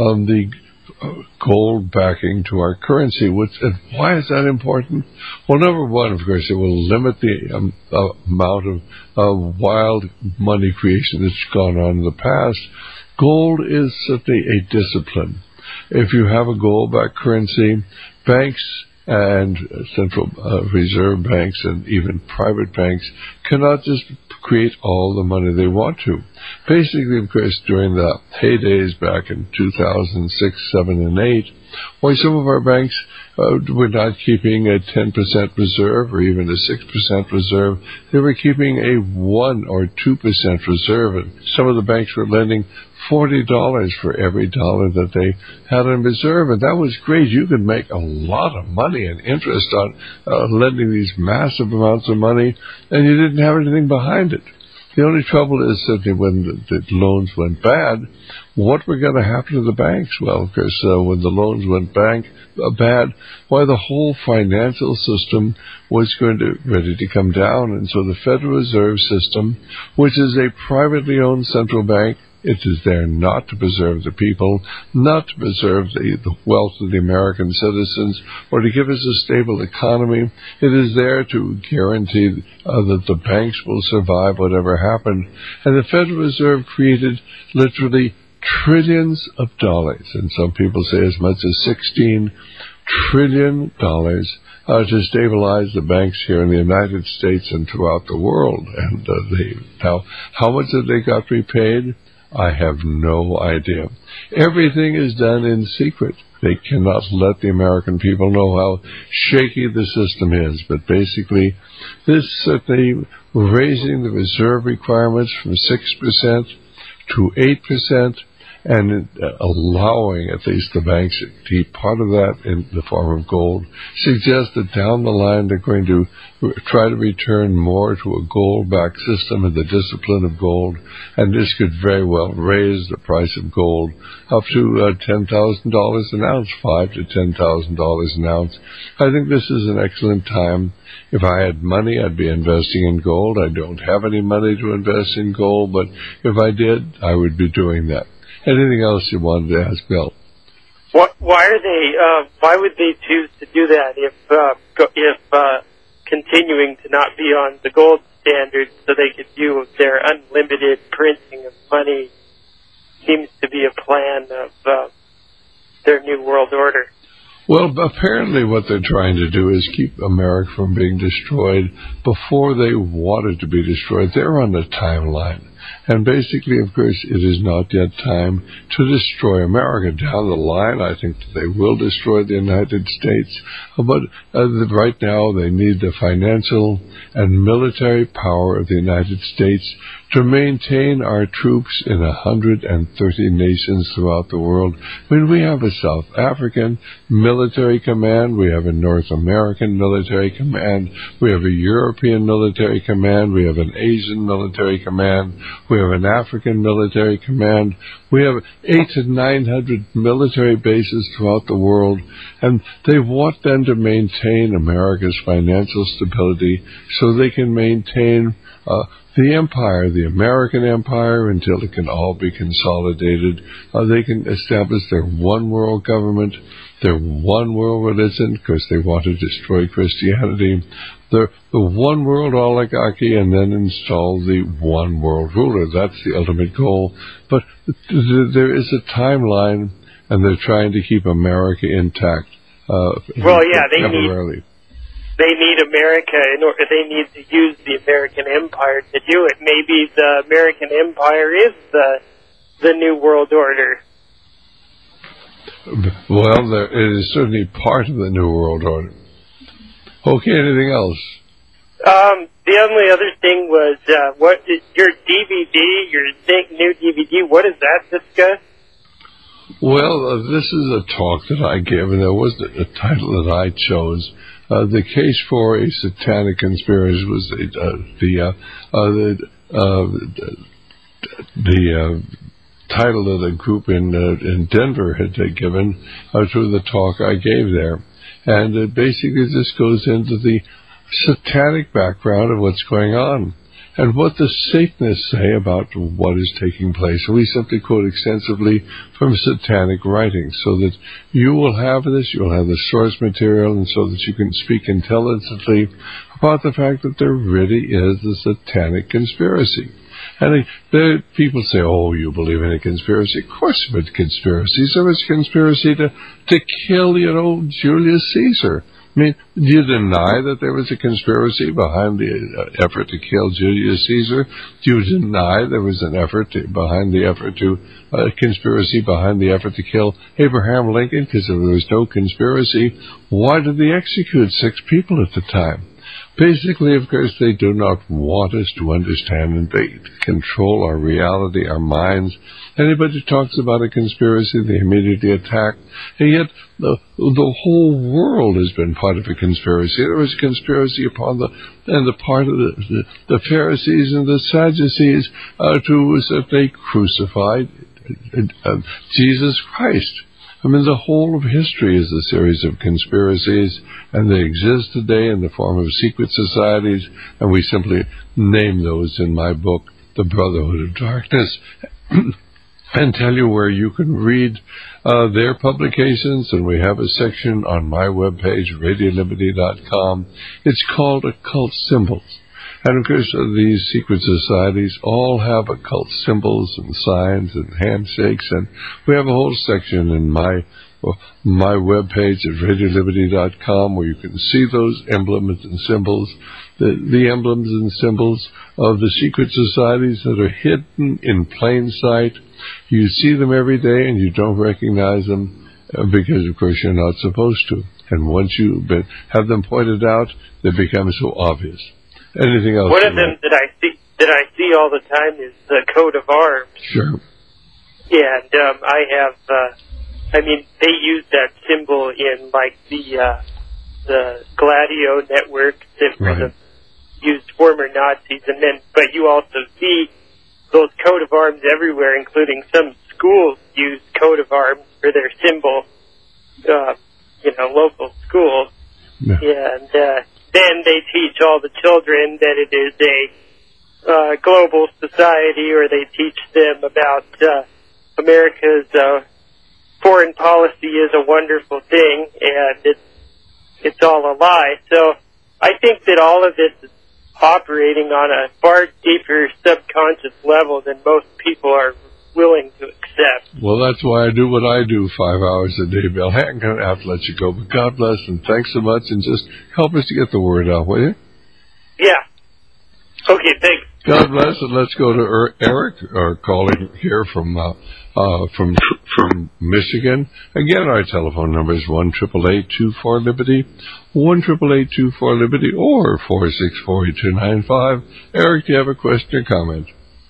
gold backing to our currency. And why is that important? Well, number one, of course, it will limit the amount of wild money creation that's gone on in the past. Gold is simply a discipline. If you have a gold-backed currency, banks and central reserve banks and even private banks cannot just create all the money they want to. Basically, of course, during the heydays back in 2006, 7, and 8, why some of our banks were not keeping a 10% reserve or even a 6% reserve. They were keeping a 1 or 2% reserve, and some of the banks were lending $40 for every dollar that they had in reserve, and that was great. You could make a lot of money and interest on lending these massive amounts of money, and you didn't have anything behind it. The only trouble is certainly when the loans went bad, what were going to happen to the banks? Well, of course, when the loans went bad, why the whole financial system was ready to come down. And so the Federal Reserve System, which is a privately owned central bank, it is there not to preserve the people, not to preserve the wealth of the American citizens, or to give us a stable economy. It is there to guarantee that the banks will survive whatever happened. And the Federal Reserve created literally trillions of dollars, and some people say as much as $16 trillion to stabilize the banks here in the United States and throughout the world. And now, how much have they got repaid? I have no idea. Everything is done in secret. They cannot let the American people know how shaky the system is. But basically, this certainly raising the reserve requirements from 6% to 8%, and allowing at least the banks to keep part of that in the form of gold, suggests that down the line they're going to try to return more to a gold-backed system and the discipline of gold, and this could very well raise the price of gold up to $10,000 an ounce, $5,000 to $10,000 an ounce. I think this is an excellent time. If I had money, I'd be investing in gold. I don't have any money to invest in gold, but if I did, I would be doing that. Anything else you wanted to ask, Bill? Why would they choose to do that if continuing to not be on the gold standard so they could do their unlimited printing of money seems to be a plan of their New World Order? Well, apparently what they're trying to do is keep America from being destroyed before they want it to be destroyed. They're on a timeline. And basically, of course, it is not yet time to destroy America. Down the line, I think that they will destroy the United States. But right now, they need the financial and military power of the United States to maintain our troops in 130 nations throughout the world. I mean, we have a South African military command, we have a North American military command, we have a European military command, we have an Asian military command, we have an African military command, we have 800 to 900 military bases throughout the world, and they want them to maintain America's financial stability so they can maintain the empire, the American empire, until it can all be consolidated. They can establish their one world government, their one world religion, because they want to destroy Christianity, the one world oligarchy, and then install the one world ruler. That's the ultimate goal. But there is a timeline, and they're trying to keep America intact. They need America in order. They need to use the American empire to do it. Maybe the American empire is the New World Order. Well, it is certainly part of the New World Order. Okay, anything else? The only other thing was what is your DVD, your new DVD? What does that discuss? Well, this is a talk that I gave, and there wasn't a title that I chose. The case for a satanic conspiracy was the title that a group in Denver had given to the talk I gave there. And basically this goes into the satanic background of what's going on and what the Satanists say about what is taking place. And we simply quote extensively from satanic writings so that you will have this, you'll have the source material, and so that you can speak intelligently about the fact that there really is a satanic conspiracy. And people say, oh, you believe in a conspiracy? Of course there was conspiracies. There was a conspiracy to kill, Julius Caesar. I mean, do you deny that there was a conspiracy behind the effort to kill Julius Caesar? Do you deny there was an conspiracy behind the effort to kill Abraham Lincoln? Because if there was no conspiracy, why did they execute 6 people at the time? Basically, of course, they do not want us to understand, and they control our reality, our minds. Anybody who talks about a conspiracy, they immediately attack. And yet, the whole world has been part of a conspiracy. There was a conspiracy upon the part of the Pharisees and the Sadducees to they crucified Jesus Christ. I mean, the whole of history is a series of conspiracies, and they exist today in the form of secret societies, and we simply name those in my book, The Brotherhood of Darkness, and tell you where you can read their publications, and we have a section on my webpage, RadioLiberty.com. It's called Occult Symbols. And, of course, these secret societies all have occult symbols and signs and handshakes, and we have a whole section in my webpage at RadioLiberty.com where you can see those emblems and symbols, the emblems and symbols of the secret societies that are hidden in plain sight. You see them every day and you don't recognize them because, of course, you're not supposed to. And once you have them pointed out, they become so obvious. Anything else? One of them that I see all the time is the coat of arms. Sure. Yeah, and they use that symbol in like the Gladio network that right. used former Nazis, but you also see those coat of arms everywhere, including some schools use coat of arms for their symbol. Local schools, yeah. And then they teach all the children that it is a global society, or they teach them about America's foreign policy is a wonderful thing, and it's all a lie. So I think that all of this is operating on a far deeper subconscious level than most people are willing to accept. Well, that's why I do what I do 5 hours a day, Bill. I'm going to have to let you go, but God bless, and thanks so much, and just help us to get the word out, will you? Yeah. Okay, thanks. God bless, and let's go to Eric, calling here from Michigan. Again, our telephone number is 1-888-24-LIBERTY, 1-888-24-LIBERTY, or 464-8295. Eric, do you have a question or comment?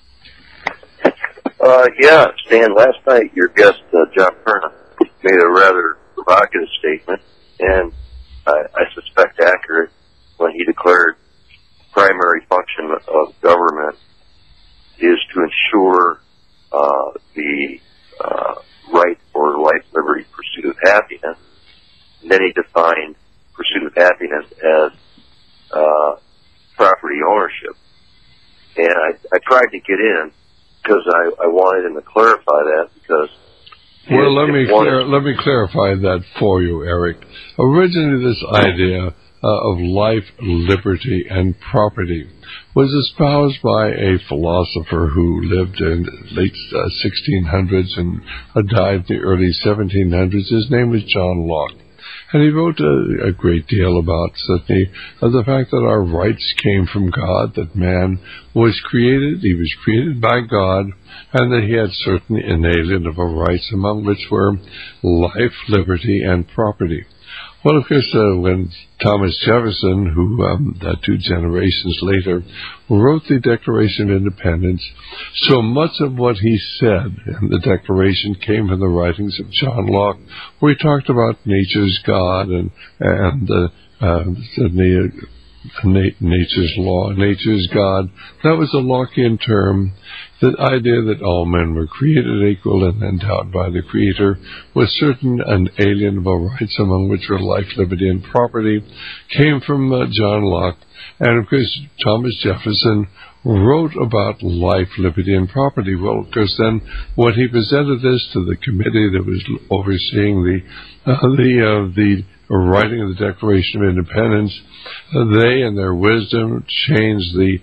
Yeah, Stan, last night your guest, John Perna, made a rather provocative statement, and I suspect accurate, when he declared primary function of government is to ensure the right for life, liberty, pursuit of happiness. And then he defined pursuit of happiness as property ownership. And I tried to get in because I wanted him to clarify that, because... Well, let me clarify that for you, Eric. Originally, this idea of life, liberty, and property was espoused by a philosopher who lived in the late 1600s and died in the early 1700s. His name was John Locke. And he wrote a great deal about certainly the fact that our rights came from God, that man was created, he was created by God, and that he had certain inalienable rights, among which were life, liberty, and property. Well, of course, when Thomas Jefferson, who 2 generations later wrote the Declaration of Independence, so much of what he said in the Declaration came from the writings of John Locke, where he talked about nature's God and nature's law, nature's God. That was a Lockean term. The idea that all men were created equal and endowed by the Creator with certain unalienable rights, among which were life, liberty, and property, came from John Locke. And, of course, Thomas Jefferson wrote about life, liberty, and property. Well, of course, then when he presented this to the committee that was overseeing the writing of the Declaration of Independence, they, in their wisdom, changed the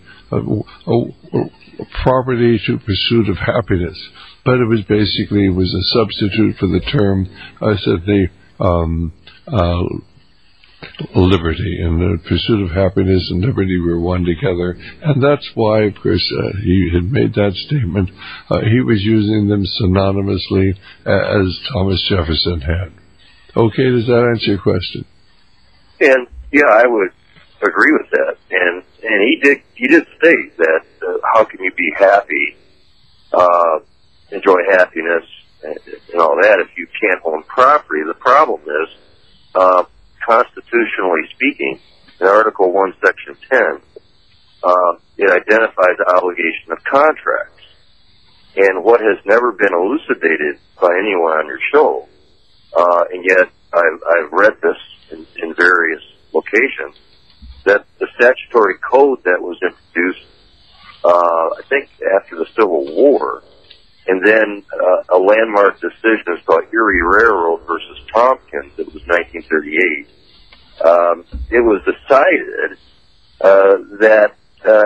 property to pursuit of happiness. But it was basically a substitute for the term, liberty, and the pursuit of happiness and liberty were one together. And that's why, of course, he had made that statement. He was using them synonymously as Thomas Jefferson had. Okay, does that answer your question? And yeah, I would agree with that. And he did state that how can you be happy, enjoy happiness and all that if you can't own property? The problem is, constitutionally speaking, in Article 1, Section 10, it identifies the obligation of contracts. And what has never been elucidated by anyone on your show, and yet I've read this in various locations, that the statutory code that was introduced, I think after the Civil War, and then a landmark decision is called Erie Railroad versus Tompkins. It was 1938. It was decided that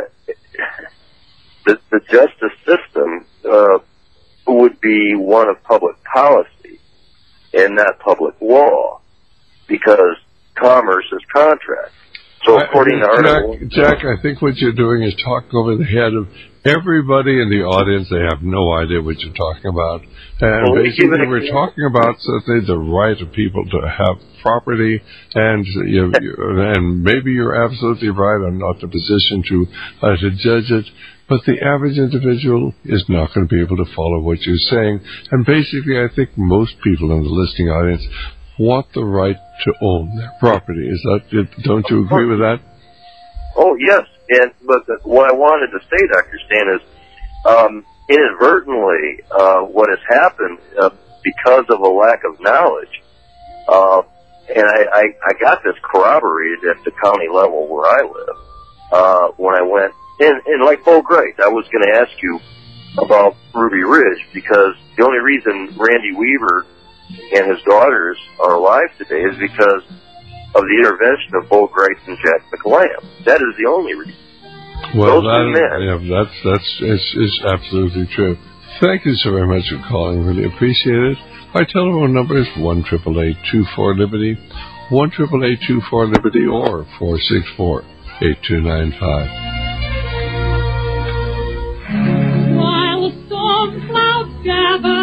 the justice system would be one of public policy and not public law, because commerce is contract. So according to Article... Jack, I think what you're doing is talking over the head of everybody in the audience. They have no idea what you're talking about. And basically we're talking about certainly the right of people to have property, and and maybe you're absolutely right. I'm not in a position to judge it, but the average individual is not going to be able to follow what you're saying. And basically I think most people in the listening audience want the right to own their property. Is that it? Don't you agree with that? Oh, yes. But what I wanted to say, Dr. Stan, is inadvertently what has happened because of a lack of knowledge, and I got this corroborated at the county level where I live when I went, and like Bo Gray, I was going to ask you about Ruby Ridge, because the only reason Randy Weaver and his daughters are alive today is because of the intervention of Bo Grice and Jack McLamb. That is the only reason. Well, that's absolutely true. Thank you so very much for calling. Really appreciate it. Our telephone number is 1-888-24-LIBERTY, 1-888-24-LIBERTY, or 464-8295. While the storm clouds gather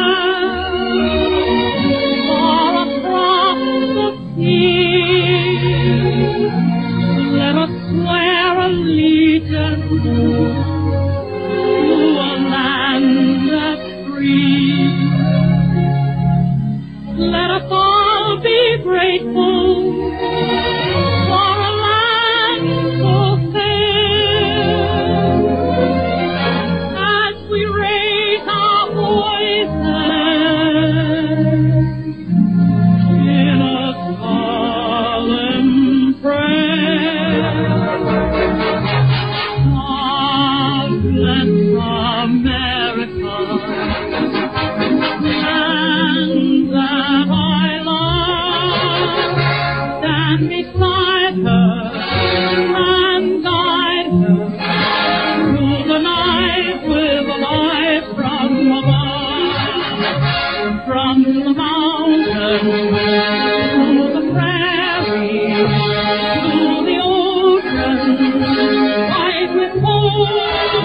let us swear allegiance to a land that's free. Let us all be grateful for a land so fair, as we raise our voices in a solemn prayer. God bless America, land that I love. Stand beside her and guide her through the night with a light from above, from the mountains to the prairie, to the ocean, white with gold.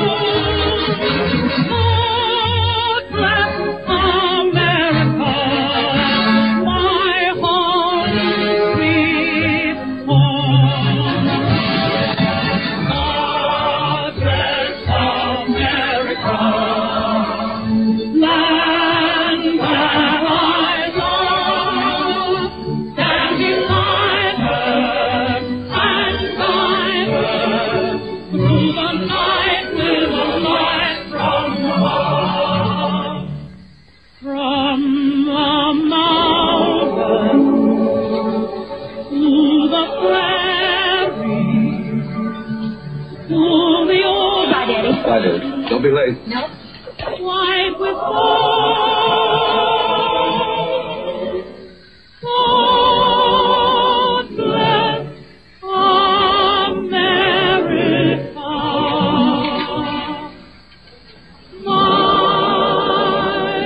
God bless America, my home sweet home. God bless America, land that I love. Stand beside her and guide her through the night with a light from above. From the mountain to the prairie, to the old... Bye, Daddy. Bye, Daddy. Don't be late. Nope. White with gold. God bless America, my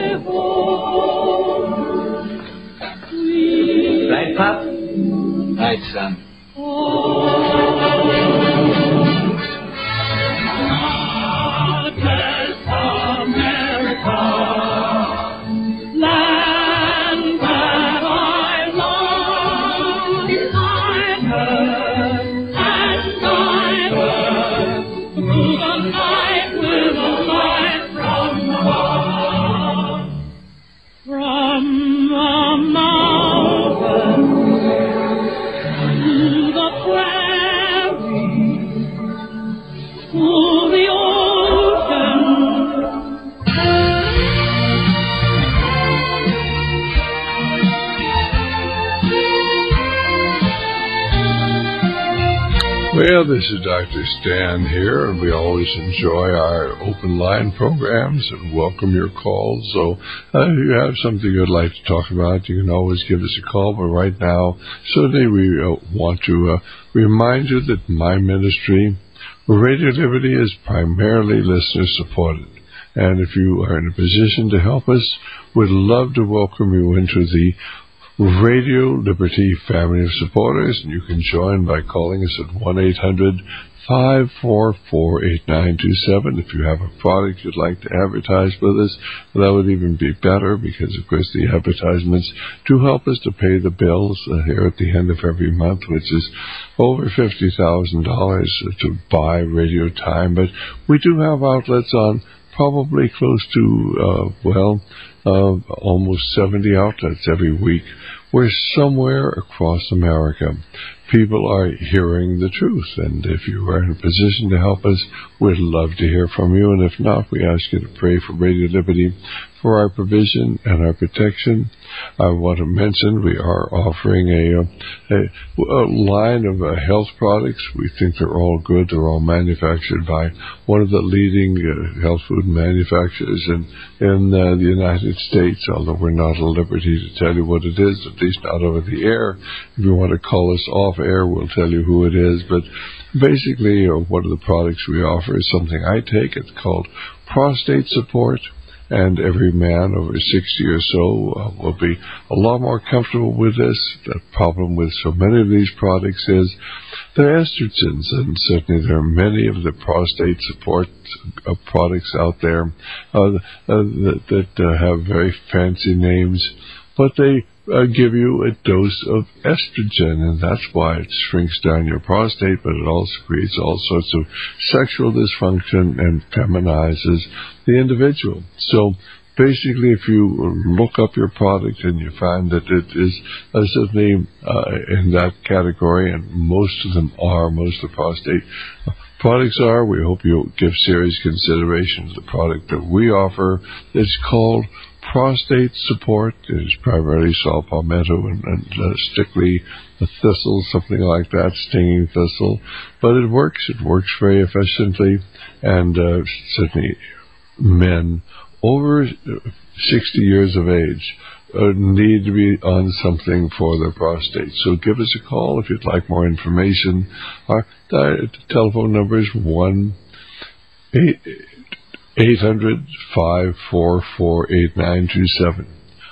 home sweet. Night, Pop? Night, son. Well, this is Dr. Stan here, and we always enjoy our open line programs and welcome your calls. So if you have something you'd like to talk about, you can always give us a call. But right now, certainly we want to remind you that my ministry, Radio Liberty, is primarily listener-supported. And if you are in a position to help us, we'd love to welcome you into the Radio Liberty family of supporters, and you can join by calling us at 1-800-544-8927. If you have a product you'd like to advertise with us, that would even be better, because of course the advertisements do help us to pay the bills here at the end of every month, which is over $50,000 to buy radio time. But we do have outlets on probably close to, almost 70 outlets every week, where somewhere across America people are hearing the truth. And if you are in a position to help us, we'd love to hear from you. And if not, we ask you to pray for Radio Liberty, for our provision and our protection. I want to mention we are offering a line of health products. We think they're all good. They're all manufactured by one of the leading health food manufacturers in the United States, although we're not at liberty to tell you what it is, at least not over the air. If you want to call us off air, we'll tell you who it is. But basically, one of the products we offer is something I take. It's called Prostate Support. And every man over 60 or so will be a lot more comfortable with this. The problem with so many of these products is they're estrogens, and certainly there are many of the prostate support products out there that have very fancy names, but they give you a dose of estrogen, and that's why it shrinks down your prostate, but it also creates all sorts of sexual dysfunction and feminizes the individual. So basically, if you look up your product and you find that it is certainly in that category, and most of them are, most of the prostate products are, we hope you'll give serious consideration to the product that we offer. It's called Prostate Support. It is primarily saw palmetto and stickly thistle, something like that, stinging thistle. But it works. It works very efficiently, and certainly men over 60 years of age need to be on something for their prostate. So give us a call if you'd like more information. Our telephone number is 1-800-544-8927.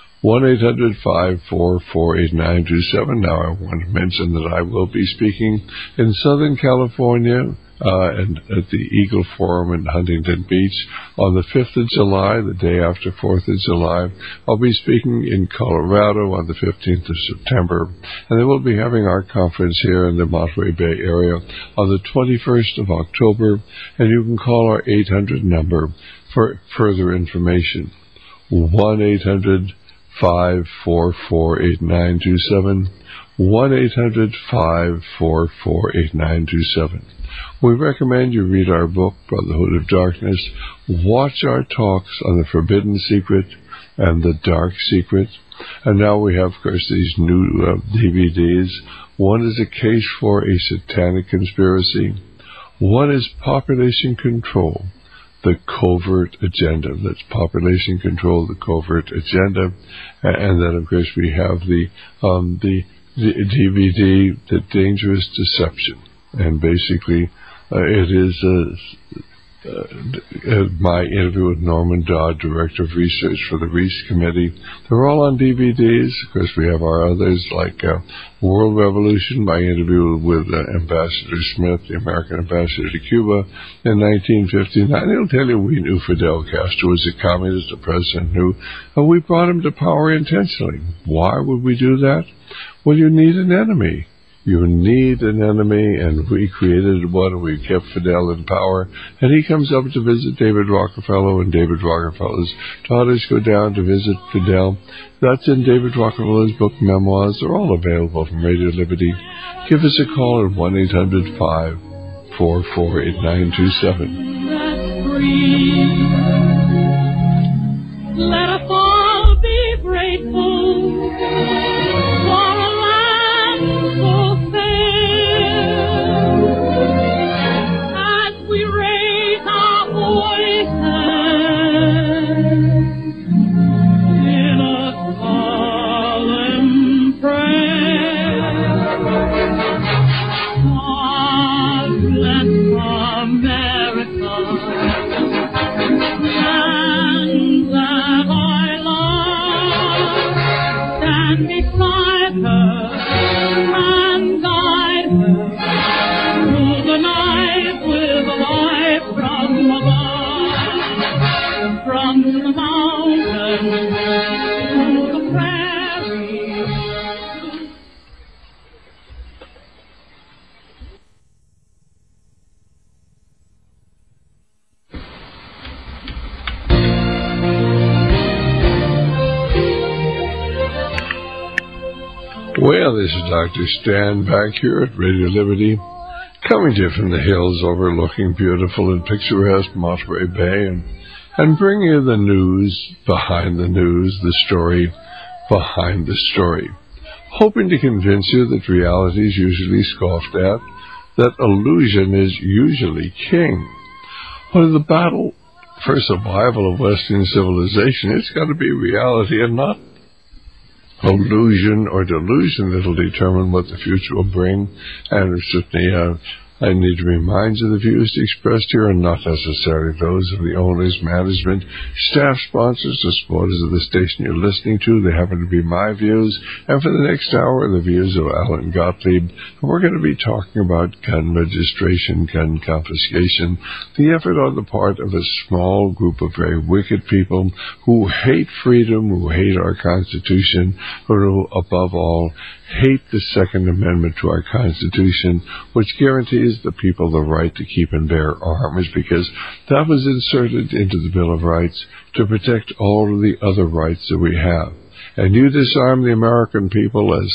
1-800-544-8927. Now, I want to mention that I will be speaking in Southern California and at the Eagle Forum in Huntington Beach on the 5th of July, the day after 4th of July. I'll be speaking in Colorado on the 15th of September, and then we'll be having our conference here in the Monterey Bay area on the 21st of October, and you can call our 800 number for further information. 1-800-544-8927. 1-800-544-8927. We recommend you read our book, Brotherhood of Darkness. Watch our talks on the Forbidden Secret and the Dark Secret. And now we have, of course, these new DVDs. One is a case for a satanic conspiracy. One is Population Control, the Covert Agenda. That's Population Control, the Covert Agenda. And then, of course, we have the DVD, The Dangerous Deception. And basically, it is my interview with Norman Dodd, Director of Research for the Reese Committee. They're all on DVDs. Of course, we have our others like World Revolution, my interview with Ambassador Smith, the American ambassador to Cuba in 1959. He'll tell you we knew Fidel Castro was a communist, a president who we brought him to power intentionally. Why would we do that? Well, you need an enemy. You need an enemy, and we created one, and we kept Fidel in power. And he comes up to visit David Rockefeller, and David Rockefeller's daughters go down to visit Fidel. That's in David Rockefeller's book, Memoirs. They're all available from Radio Liberty. Give us a call at 1-800-544-8927. Let us all be grateful for a land so fair. As we raise our voices in a solemn prayer, God bless America, and that I love, stand beside her and guide her through the night with light from above, from the mountains to the prairie. Well, this is Dr. Stan back here at Radio Liberty, coming to you from the hills overlooking beautiful and picturesque Monterey Bay, and bringing you the news behind the news, the story behind the story, hoping to convince you that reality is usually scoffed at, that illusion is usually king. Well, the battle for survival of Western civilization, it's got to be reality and not illusion or delusion that'll determine what the future will bring. And certainly I need to remind you the views expressed here are not necessarily those of the owners, management, staff, sponsors, or supporters of the station you're listening to. They happen to be my views. And for the next hour, the views of Alan Gottlieb. And we're going to be talking about gun registration, gun confiscation, the effort on the part of a small group of very wicked people who hate freedom, who hate our Constitution, who, above all, hate the Second Amendment to our Constitution, which guarantees the people the right to keep and bear arms, because that was inserted into the Bill of Rights to protect all of the other rights that we have. And you disarm the American people, as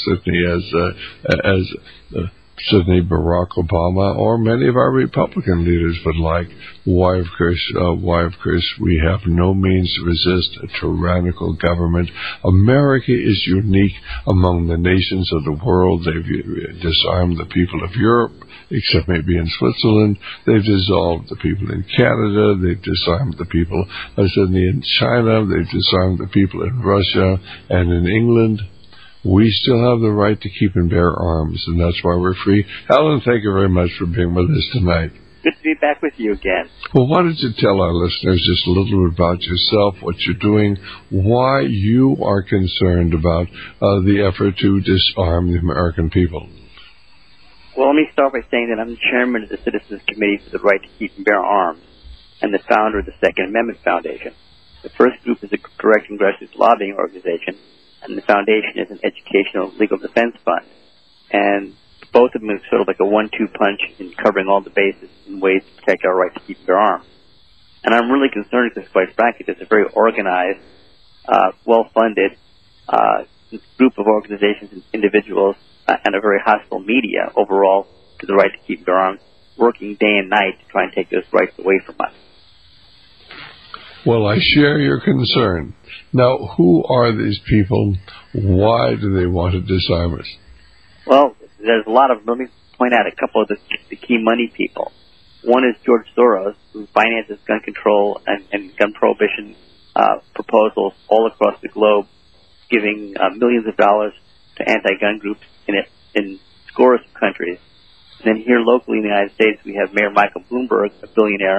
certainly Barack Obama or many of our Republican leaders would like. Why, of course, we have no means to resist a tyrannical government. America is unique among the nations of the world. They've disarmed the people of Europe, except maybe in Switzerland. They've dissolved the people in Canada. They've disarmed the people, certainly in China. They've disarmed the people in Russia and in England. We still have the right to keep and bear arms, and that's why we're free. Alan, thank you very much for being with us tonight. Good to be back with you again. Well, why don't you tell our listeners just a little bit about yourself, what you're doing, why you are concerned about the effort to disarm the American people? Well, let me start by saying that I'm the chairman of the Citizens Committee for the Right to Keep and Bear Arms and the founder of the Second Amendment Foundation. The first group is a direct and grassroots lobbying organization, and the foundation is an educational legal defense fund. And both of them are sort of like a 1-2 punch in covering all the bases in ways to protect our right to keep and bear arms. And I'm really concerned because, quite frankly, there's a very organized, well-funded group of organizations and individuals and a very hostile media overall to the right to keep and bear arms, working day and night to try and take those rights away from us. Well, I share your concern. Now, who are these people? Why do they want to disarm us? Well, there's a lot of, let me point out a couple of the key money people. One is George Soros, who finances gun control and gun prohibition proposals all across the globe, giving millions of dollars to anti-gun groups in scores of countries. And then here locally in the United States, we have Mayor Michael Bloomberg, a billionaire,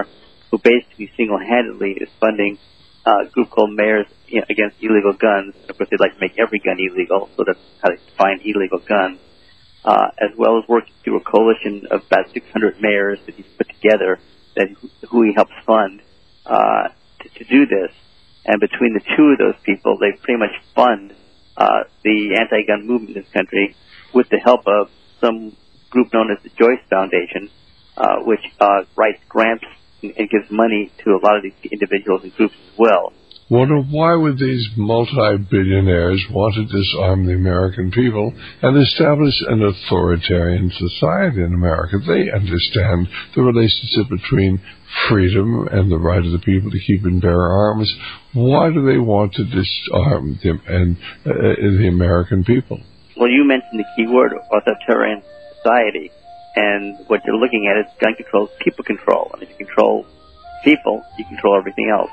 who basically single-handedly is funding a group called Mayors Against Illegal Guns. Of course, they'd like to make every gun illegal, so that's how they define illegal guns, as well as working through a coalition of about 600 mayors that he's put together, who he helps fund to do this. And between the two of those people, they pretty much fund the anti-gun movement in this country with the help of some group known as the Joyce Foundation, which writes grants and gives money to a lot of these individuals and groups as well. Wonder why would these multi-billionaires want to disarm the American people and establish an authoritarian society in America? They understand the relationship between freedom and the right of the people to keep and bear arms. Why do they want to disarm them and the American people? Well, you mentioned the key word, authoritarian society. And what you're looking at is gun control is people control. And if you control people, you control everything else.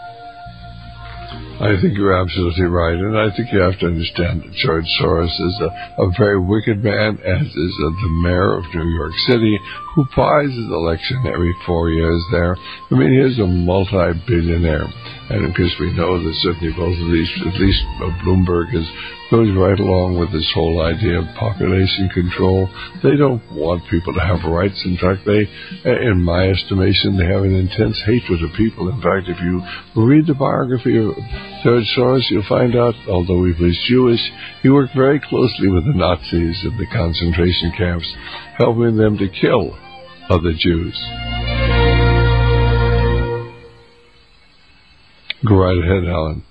I think you're absolutely right, and I think you have to understand that George Soros is a very wicked man, as is the mayor of New York City, who buys his election every 4 years there. I mean, he's a multi-billionaire, and of course we know that certainly both of these, at least Bloomberg goes right along with this whole idea of population control. They don't want people to have rights. In fact, they, in my estimation, they have an intense hatred of people. In fact, if you read the biography of George Soros, you'll find out, although he was Jewish, he worked very closely with the Nazis in the concentration camps, helping them to kill other Jews. Go right ahead, Alan.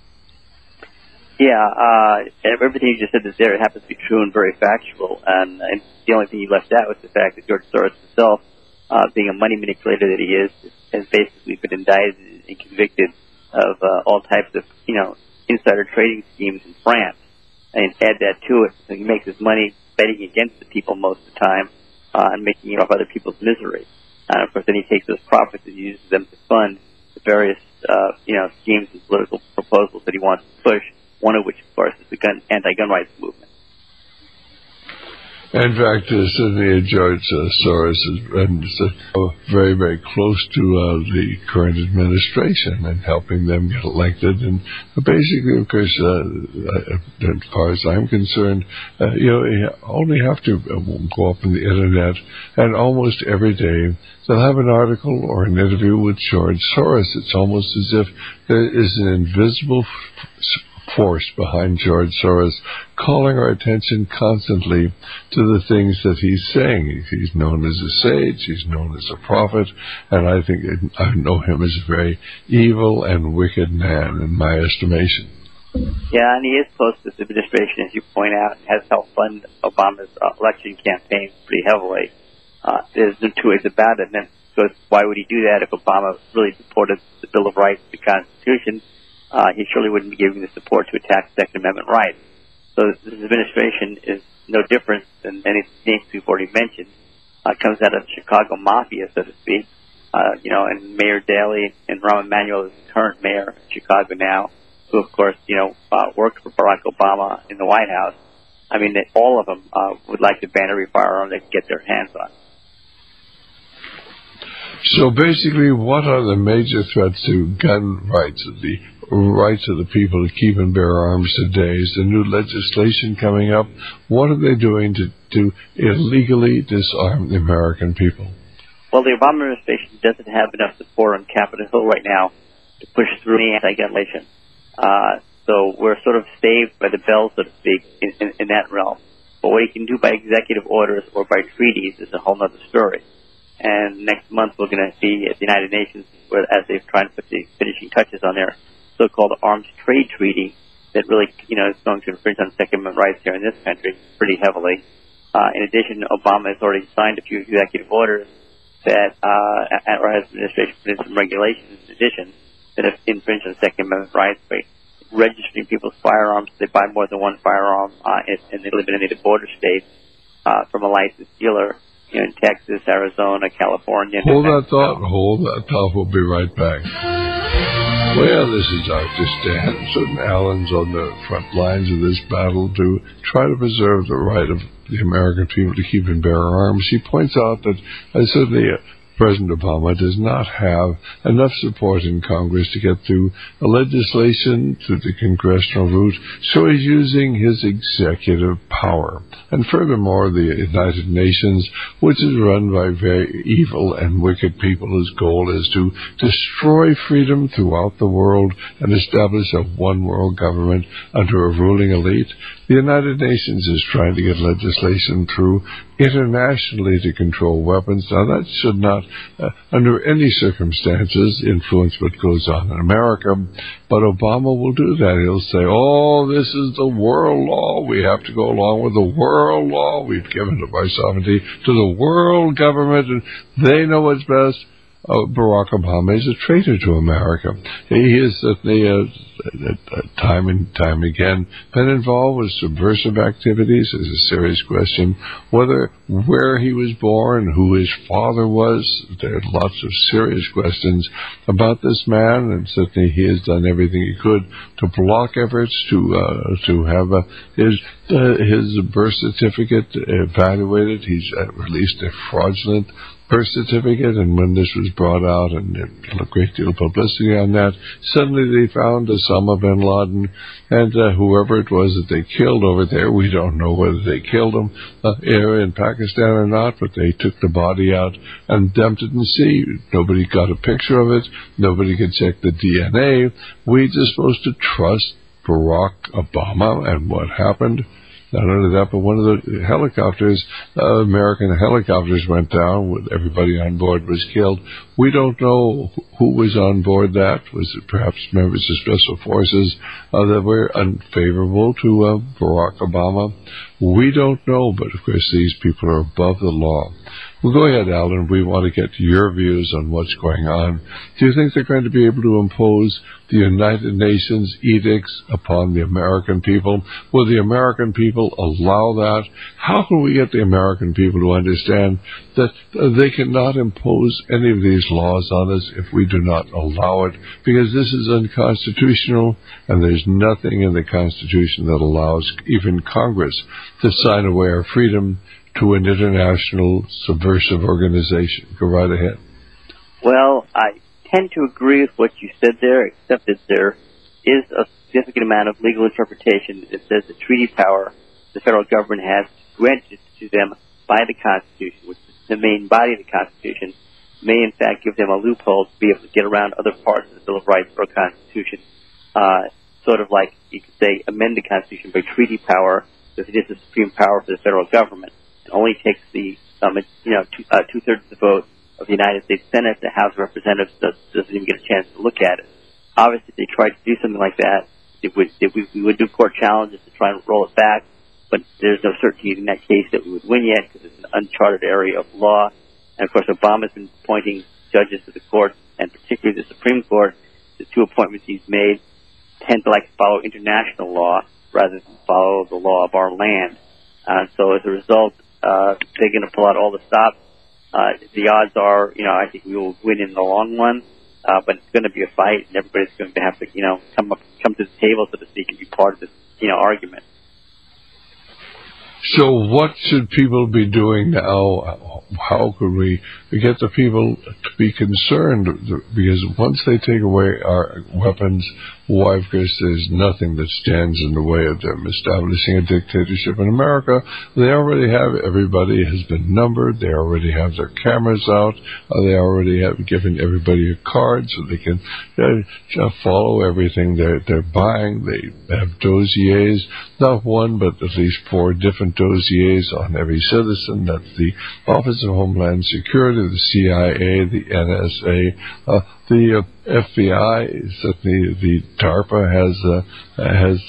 Yeah, everything you just said there happens to be true and very factual. And the only thing you left out was the fact that George Soros himself, being a money manipulator that he is, has basically been indicted and convicted of all types of, insider trading schemes in France. And add that to it, so he makes his money betting against the people most of the time and making it off other people's misery. And of course, then he takes those profits and uses them to fund the various, schemes and political proposals that he wants to push. One of which, of course, is the anti-gun rights movement. In fact, certainly George Soros is very, very close to the current administration and helping them get elected. And basically, of course, as far as I'm concerned, you only have to go up on the Internet, and almost every day they'll have an article or an interview with George Soros. It's almost as if there is an invisible force behind George Soros, calling our attention constantly to the things that he's saying. He's known as a sage, he's known as a prophet, and I think I know him as a very evil and wicked man in my estimation. Yeah, and he is close to this administration, as you point out, and has helped fund Obama's election campaign pretty heavily. There's no two ways about it. And then, because why would he do that if Obama really supported the Bill of Rights, the Constitution? He surely wouldn't be giving the support to attack Second Amendment rights. So this administration is no different than any names we've already mentioned. It comes out of the Chicago Mafia, so to speak. And Mayor Daley and Rahm Emanuel is the current mayor of Chicago now, who, of course, worked for Barack Obama in the White House. I mean, all of them would like to ban every firearm they can get their hands on. So basically, what are the major threats to gun rights, the rights of the people to keep and bear arms today? Is the new legislation coming up? What are they doing to illegally disarm the American people? Well, the Obama administration doesn't have enough support on Capitol Hill right now to push through the anti-gun legislation. So we're sort of saved by the bell, so to speak, in that realm. But what you can do by executive orders or by treaties is a whole other story. And next month we're going to be at the United Nations, where, as they've tried to put the finishing touches on their so-called arms trade treaty that really, is going to infringe on Second Amendment rights here in this country pretty heavily. In addition, Obama has already signed a few executive orders that, or has the administration put in some regulations in addition that have infringed on Second Amendment rights by registering people's firearms. They buy more than one firearm, and they live in any of the border states from a licensed dealer. In Texas, Arizona, California. Hold that thought. We'll be right back. Well, this is Dr. Stan. Alan's on the front lines of this battle to try to preserve the right of the American people to keep and bear arms. He points out that certainly President Obama does not have enough support in Congress to get through legislation through the congressional route, so he's using his executive power. And furthermore, the United Nations, which is run by very evil and wicked people whose goal is to destroy freedom throughout the world and establish a one-world government under a ruling elite, the United Nations is trying to get legislation through internationally to control weapons. Now, that should not, under any circumstances, influence what goes on in America, but Obama will do that. He'll say, oh, this is the world law. We have to go along with the world law. We've given up our sovereignty to the world government, and they know what's best. Barack Obama is a traitor to America. He has certainly, time and time again, been involved with subversive activities. There's a serious question where he was born, who his father was. There are lots of serious questions about this man, and certainly he has done everything he could to block efforts to have his birth certificate evaluated. He's released a fraudulent birth certificate, and when this was brought out, and a great deal of publicity on that, suddenly they found Osama bin Laden and whoever it was that they killed over there. We don't know whether they killed him in Pakistan or not, but they took the body out and dumped it in the sea. Nobody got a picture of it. Nobody could check the DNA. We're just supposed to trust Barack Obama, and what happened? Not only that, but one of the helicopters, American helicopters, went down with everybody on board was killed. We don't know who was on board that. Was it perhaps members of Special Forces that were unfavorable to Barack Obama? We don't know, but of course these people are above the law. Well, go ahead, Alan. We want to get your views on what's going on. Do you think they're going to be able to impose the United Nations edicts upon the American people? Will the American people allow that? How can we get the American people to understand that they cannot impose any of these laws on us if we do not allow it? Because this is unconstitutional, and there's nothing in the Constitution that allows even Congress to sign away our freedom to an international subversive organization. Go right ahead. Well, I tend to agree with what you said there, except that there is a significant amount of legal interpretation that says the treaty power the federal government has granted to them by the Constitution, which is the main body of the Constitution, may in fact give them a loophole to be able to get around other parts of the Bill of Rights or Constitution. Sort of like you could say amend the Constitution by treaty power, because it is the supreme power for the federal government. It only takes the two-thirds of the vote of the United States Senate. The House of Representatives doesn't even get a chance to look at it. Obviously, if they tried to do something like that, we would do court challenges to try and roll it back, but there's no certainty in that case that we would win yet, because it's an uncharted area of law. And of course, Obama's been appointing judges to the court, and particularly the Supreme Court. The two appointments he's made tend to follow international law rather than follow the law of our land. So as a result, they're going to pull out all the stops. The odds are, I think we will win in the long run, but it's going to be a fight, and everybody's going to have to, come to the table, so to speak, and be part of this, argument. So what should people be doing now? How could we get the people to be concerned? Because once they take away our weapons, why, of course, there's nothing that stands in the way of them establishing a dictatorship in America. They already have, everybody has been numbered. They already have their cameras out. They already have given everybody a card so they can follow everything they're buying. They have dossiers, not one, but at least 4 different dossiers on every citizen. That's the Office of Homeland Security, the CIA, the NSA, the FBI, certainly the DARPA has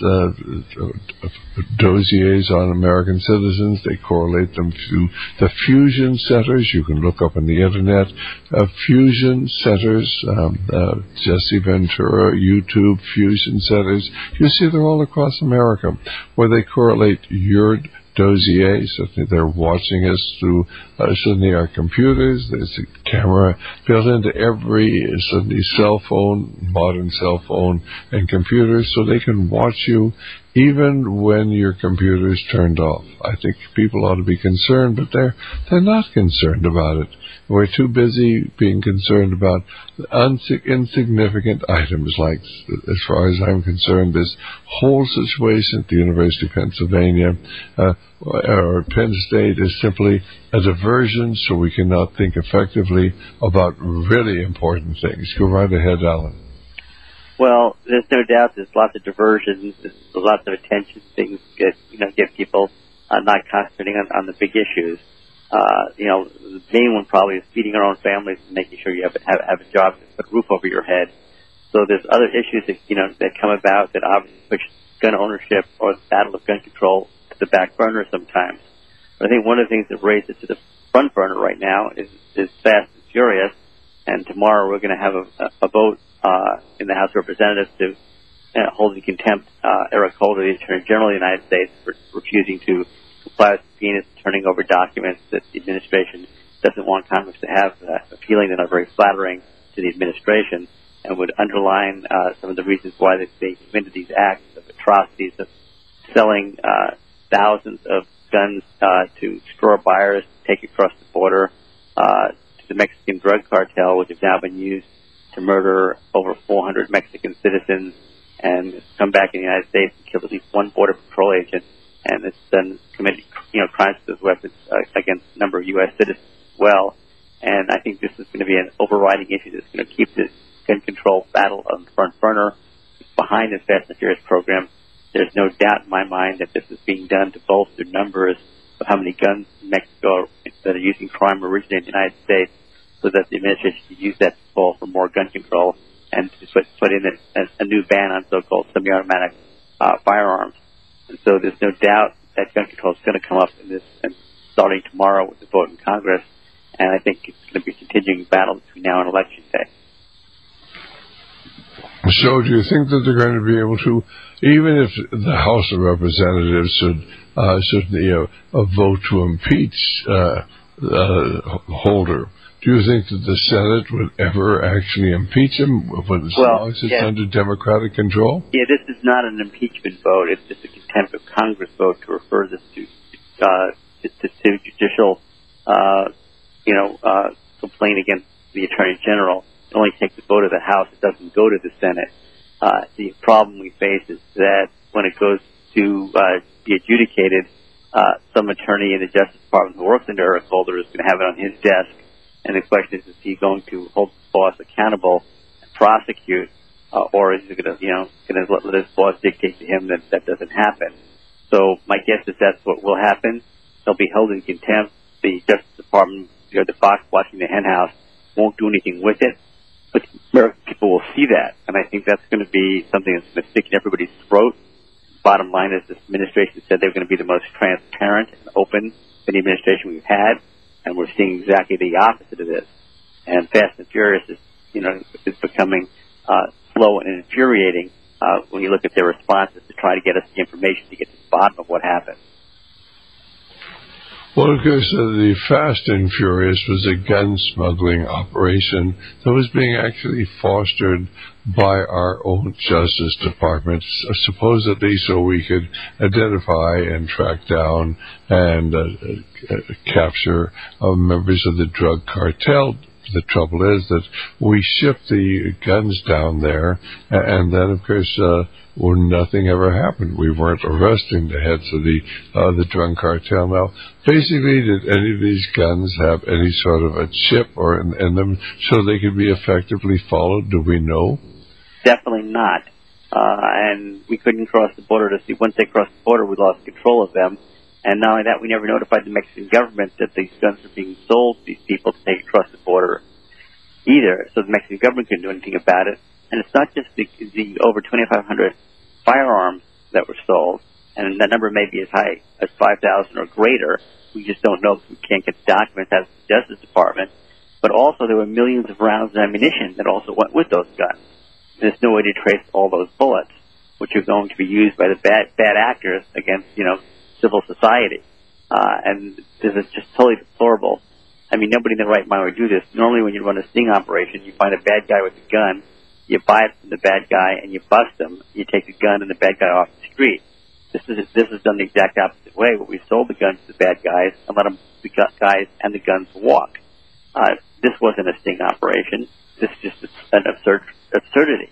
dossiers on American citizens. They correlate them to the fusion centers. You can look up on the internet, fusion centers, Jesse Ventura, YouTube fusion centers. You see they're all across America, where they correlate your dossier. Certainly they're watching us through certainly our computers. There's a camera built into every certainly cell phone, modern cell phone and computer, so they can watch you even when your computer is turned off. I think people ought to be concerned, but they're not concerned about it. We're too busy being concerned about insignificant items like, as far as I'm concerned, this whole situation at the University of Pennsylvania or Penn State is simply a diversion so we cannot think effectively about really important things. Go right ahead, Alan. Well, there's no doubt there's lots of diversions, there's lots of attention, things get people not concentrating on the big issues. The main one probably is feeding our own families and making sure you have a job to put a roof over your head. So there's other issues that come about that obviously push gun ownership or the battle of gun control to the back burner sometimes. But I think one of the things that raised it to the front burner right now is Fast and Furious, and tomorrow we're going to have a vote in the House of Representatives to hold in contempt Eric Holder, the Attorney General of the United States, for refusing to comply with subpoenas, turning over documents that the administration doesn't want Congress to have, appealing that are very flattering to the administration, and would underline some of the reasons why they committed these acts of atrocities of selling thousands of guns to straw buyers to take across the border, to the Mexican drug cartel, which have now been used to murder over 400 Mexican citizens and come back in the United States and kill at least one Border Patrol agent, and it's then committed, crimes with those weapons against a number of U.S. citizens as well. And I think this is going to be an overriding issue that's going to keep the gun control battle on the front burner behind the Fast and Furious program. There's no doubt in my mind that this is being done to bolster numbers of how many guns in Mexico that are using crime originating in the United States, so that the administration should use that to call for more gun control and to put in a new ban on so-called semi-automatic firearms. And so there's no doubt that gun control is going to come up in this, and starting tomorrow with the vote in Congress. And I think it's going to be a continuing battle between now and Election Day. So do you think that they're going to be able to, even if the House of Representatives should vote to impeach Holder, do you think that the Senate would ever actually impeach him as long as it's under Democratic control? Yeah, this is not an impeachment vote. It's just a contempt of Congress vote to refer this to judicial, complaint against the Attorney General. It only takes the vote of the House. It doesn't go to the Senate. The problem we face is that when it goes to be adjudicated, some attorney in the Justice Department who works under Eric Holder is going to have it on his desk. And the question is he going to hold his boss accountable and prosecute, or is he going to let his boss dictate to him that that doesn't happen? So my guess is that's what will happen. They'll be held in contempt. The Justice Department, the fox watching the hen house, won't do anything with it. But American people will see that, and I think that's going to be something that's going to stick in everybody's throat. Bottom line is this administration said they're going to be the most transparent and open of any administration we've had. And we're seeing exactly the opposite of this. And Fast and Furious is becoming slow and infuriating when you look at their responses to try to get us the information to get to the bottom of what happened. Well, of course, the Fast and Furious was a gun smuggling operation that was being actually fostered by our own Justice Department, supposedly so we could identify and track down and capture members of the drug cartel. The trouble is that we shipped the guns down there, and then, of course, nothing ever happened. We weren't arresting the heads of the drug cartel. Now, basically, did any of these guns have any sort of a chip or in them so they could be effectively followed? Do we know? Definitely not. And we couldn't cross the border to see. Once they crossed the border, we lost control of them. And not only that, we never notified the Mexican government that these guns were being sold to these people to take across the border either. So the Mexican government couldn't do anything about it. And it's not just the over 2,500 firearms that were sold, and that number may be as high as 5,000 or greater. We just don't know because we can't get the documents out of the Justice Department. But also there were millions of rounds of ammunition that also went with those guns. There's no way to trace all those bullets, which are going to be used by the bad actors against, civil society. And this is just totally deplorable. I mean, nobody in their right mind would do this. Normally when you run a sting operation, you find a bad guy with a gun, you buy it from the bad guy, and you bust him. You take the gun and the bad guy off the street. This is done the exact opposite way, where we sold the guns to the bad guys and let the guys and the guns walk. This wasn't a sting operation. This is just an absurdity.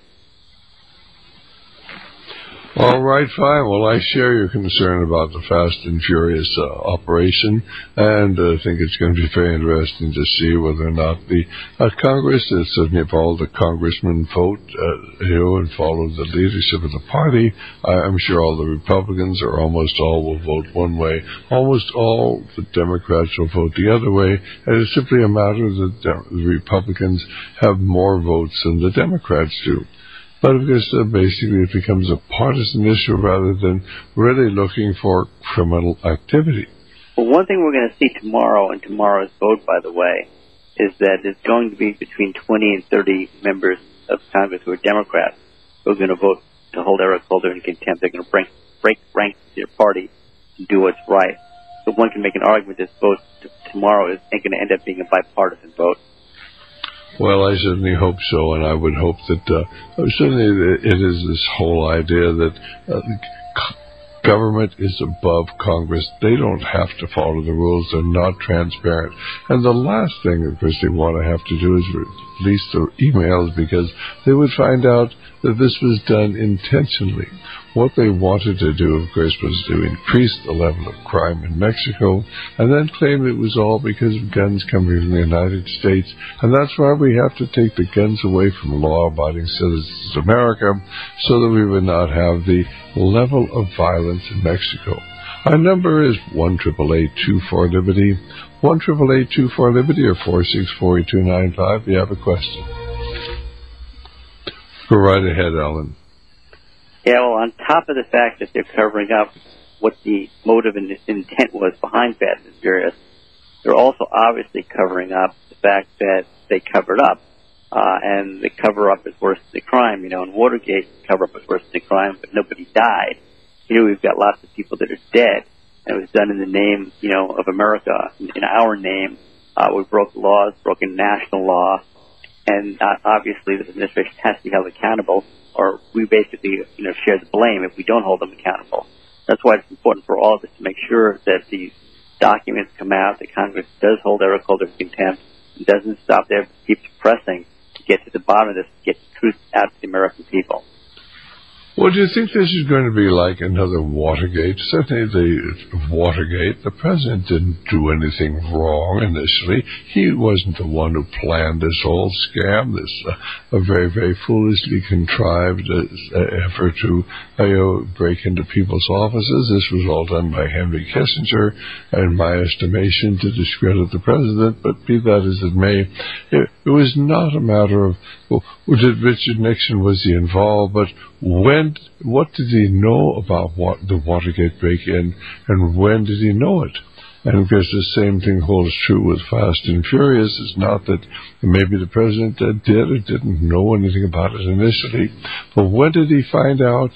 All right, fine. Well, I share your concern about the Fast and Furious operation, and I think it's going to be very interesting to see whether or not the Congress, certainly if all the congressmen vote and follow the leadership of the party, I'm sure all the Republicans, or almost all, will vote one way. Almost all the Democrats will vote the other way, and it's simply a matter that the Republicans have more votes than the Democrats do. But of course, basically it becomes a partisan issue rather than really looking for criminal activity. Well, one thing we're going to see tomorrow, in tomorrow's vote, by the way, is that it's going to be between 20 and 30 members of Congress who are Democrats who are going to vote to hold Eric Holder in contempt. They're going to break ranks of their party and do what's right. So one can make an argument this vote tomorrow is going to end up being a bipartisan vote. Well, I certainly hope so, and I would hope that certainly it is this whole idea that government is above Congress. They don't have to follow the rules. They're not transparent. And the last thing, of course, they want to have to do is release the emails, because they would find out that this was done intentionally. What they wanted to do, of course, was to increase the level of crime in Mexico, and then claim it was all because of guns coming from the United States. And that's why we have to take the guns away from law-abiding citizens of America, so that we would not have the level of violence in Mexico. Our number is 1-888-24-LIBERTY, 1-888-24-LIBERTY, or 464-8295 if you have a question. Go right ahead, Ellen. Yeah, well, on top of the fact that they're covering up what the motive and intent was behind Fast and Furious, they're also obviously covering up the fact that they covered up. And the cover-up is worse than the crime. You know, in Watergate, the cover-up was worse than the crime, but nobody died. Here we've got lots of people that are dead, and it was done in the name, you know, of America, in our name. We broke laws, broke national law, and obviously this administration has to be held accountable, or we basically, you know, share the blame if we don't hold them accountable. That's why it's important for all of us to make sure that these documents come out, that Congress does hold Eric Holder in contempt, and doesn't stop there, but keeps pressing to get to the bottom of this, to get the truth out to the American people. Well, do you think this is going to be like another Watergate? Certainly Watergate, the president didn't do anything wrong initially. He wasn't the one who planned this whole scam, this a very, very foolishly contrived effort to break into people's offices. This was all done by Henry Kissinger, in my estimation, to discredit the president. But be that as it may, it was not a matter of, well, did Richard Nixon, was he involved, but what did he know about the Watergate break-in, and when did he know it? And of course, the same thing holds true with Fast and Furious. It's not that maybe the president did or didn't know anything about it initially, but when did he find out?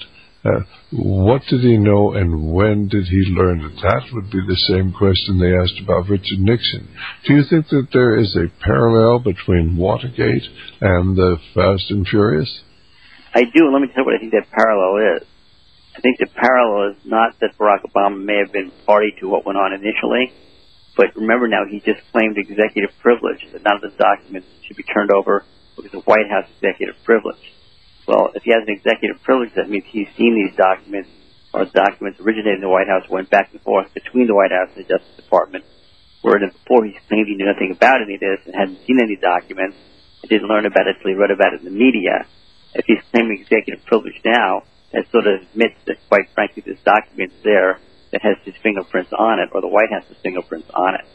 What did he know, and when did he learn it? That would be the same question they asked about Richard Nixon. Do you think that there is a parallel between Watergate and the Fast and Furious? I do, and let me tell you what I think that parallel is. I think the parallel is not that Barack Obama may have been party to what went on initially, but remember now, he just claimed executive privilege, that none of the documents should be turned over because of White House executive privilege. Well, if he has an executive privilege, that means he's seen these documents, or documents originated in the White House, went back and forth between the White House and the Justice Department, whereas before he claimed he knew nothing about any of this and hadn't seen any documents, and didn't learn about it until he read about it in the media. If he's claiming executive privilege now, that sort of admits that, quite frankly, this document's there that has his fingerprints on it, or the White House's fingerprints on it.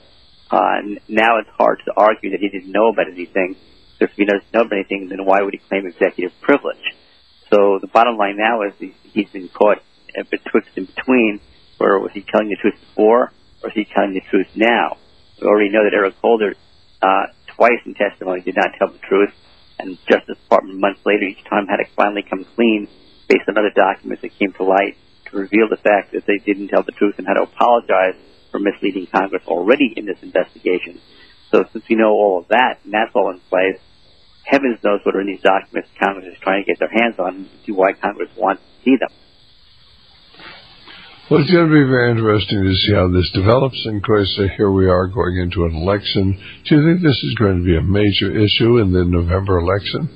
Now it's hard to argue that he didn't know about anything. So if he doesn't know about anything, then why would he claim executive privilege? So the bottom line now is he's been caught betwixt and between, where was he telling the truth before, or is he telling the truth now? We already know that Eric Holder, twice in testimony, did not tell the truth, and Justice Department months later, each time had to finally come clean based on other documents that came to light to reveal the fact that they didn't tell the truth, and had to apologize for misleading Congress already in this investigation. So since we know all of that, and that's all in place, heavens knows what are in these documents Congress is trying to get their hands on, and see why Congress wants to see them. Well, it's going to be very interesting to see how this develops. And, of course, here we are going into an election. Do you think this is going to be a major issue in the November election?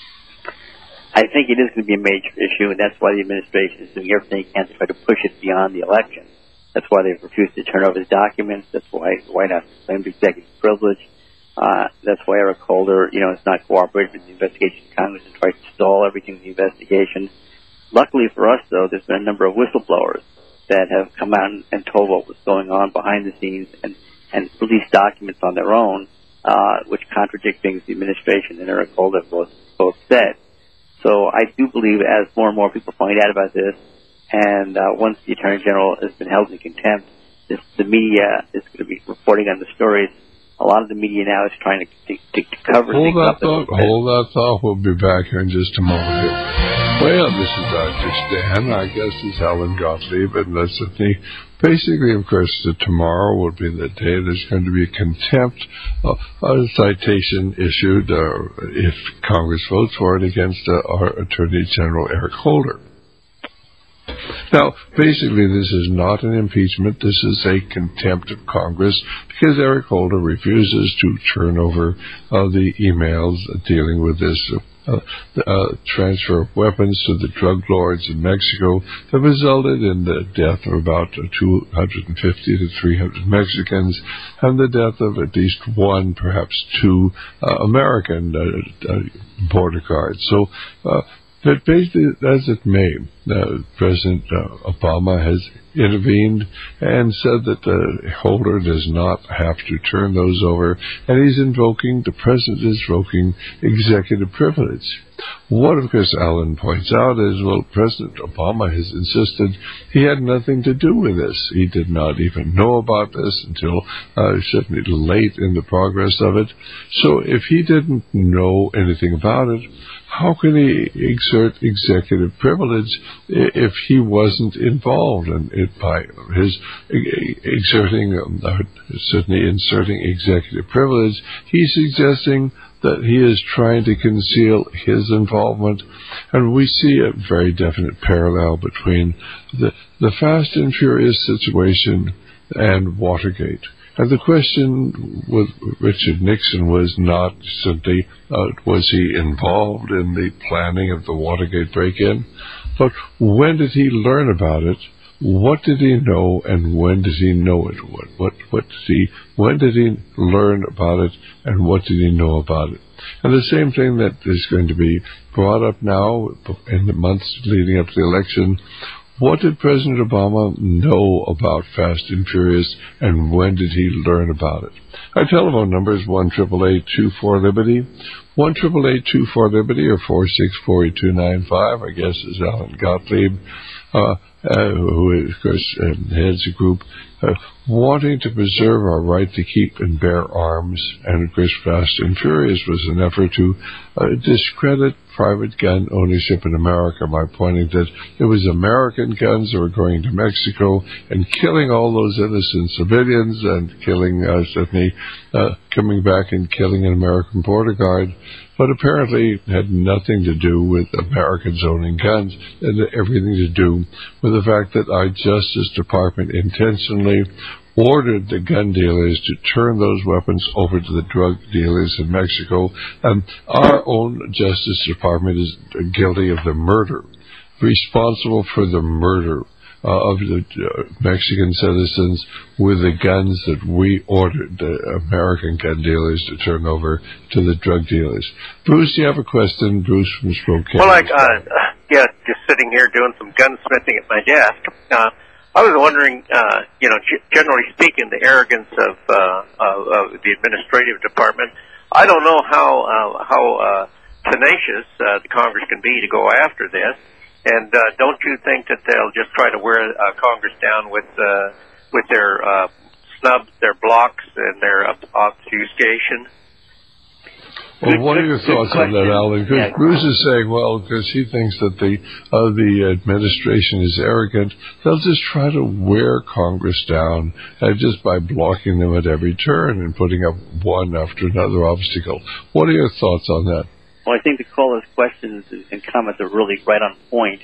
I think it is going to be a major issue, and that's why the administration is doing everything it can to try to push it beyond the election. That's why they've refused to turn over the documents. That's why the White House claimed executive privilege. That's why Eric Holder, is not cooperating with the investigation in Congress and tries to stall everything in the investigation. Luckily for us, though, there's been a number of whistleblowers that have come out and told what was going on behind the scenes and released documents on their own, which contradict things the administration and Eric Holder both said. So I do believe as more and more people find out about this, and once the Attorney General has been held in contempt, the media is going to be reporting on the stories. A lot of the media now is trying to cover things up. Hold that thought. We'll be back here in just a moment. Well, this is Dr. Stan. I guess it's Alan Gottlieb, and that's with me. Basically, of course, tomorrow will be the day there's going to be a contempt citation issued if Congress votes for it against our Attorney General Eric Holder. Now, basically, this is not an impeachment. This is a contempt of Congress because Eric Holder refuses to turn over the emails dealing with this transfer of weapons to the drug lords in Mexico that resulted in the death of about 250 to 300 Mexicans and the death of at least one, perhaps two American border guards. So, but basically, as it may, President Obama has intervened and said that the Holder does not have to turn those over, and the President is invoking executive privilege. What, of course, Alan points out is, well, President Obama has insisted he had nothing to do with this. He did not even know about this until certainly late in the progress of it. So if he didn't know anything about it, how can he exert executive privilege if he wasn't involved in it by his certainly inserting executive privilege? He's suggesting that he is trying to conceal his involvement, and we see a very definite parallel between the Fast and Furious situation and Watergate. And the question with Richard Nixon was not simply was he involved in the planning of the Watergate break-in, but when did he learn about it? What did he know, and when did he know it? When did he learn about it, and what did he know about it? And the same thing that is going to be brought up now in the months leading up to the election. What did President Obama know about Fast and Furious, and when did he learn about it? Our telephone number is 1-888-24-LIBERTY, 1-888-24-LIBERTY, or 464-8295. Our guest is Alan Gottlieb, who, of course, heads a group wanting to preserve our right to keep and bear arms. And, of course, Fast and Furious was an effort to discredit private gun ownership in America by pointing that it was American guns that were going to Mexico and killing all those innocent civilians and killing, certainly, coming back and killing an American border guard. But apparently had nothing to do with Americans owning guns and everything to do with the fact that our Justice Department intentionally ordered the gun dealers to turn those weapons over to the drug dealers in Mexico. And our own Justice Department is guilty of the murder, responsible for the murder of the Mexican citizens with the guns that we ordered the American gun dealers to turn over to the drug dealers. Bruce, you have a question? Bruce from Spokane. Well, just sitting here doing some gunsmithing at my desk. I was wondering, generally speaking, the arrogance of the administrative department. I don't know how tenacious the Congress can be to go after this. And don't you think that they'll just try to wear Congress down with their snubs, their blocks, and their obfuscation? Well, what are your thoughts on that, Alan? Because Bruce is saying, well, because he thinks that the administration is arrogant, they'll just try to wear Congress down just by blocking them at every turn and putting up one after another obstacle. What are your thoughts on that? Well, I think the caller's questions and comments are really right on point.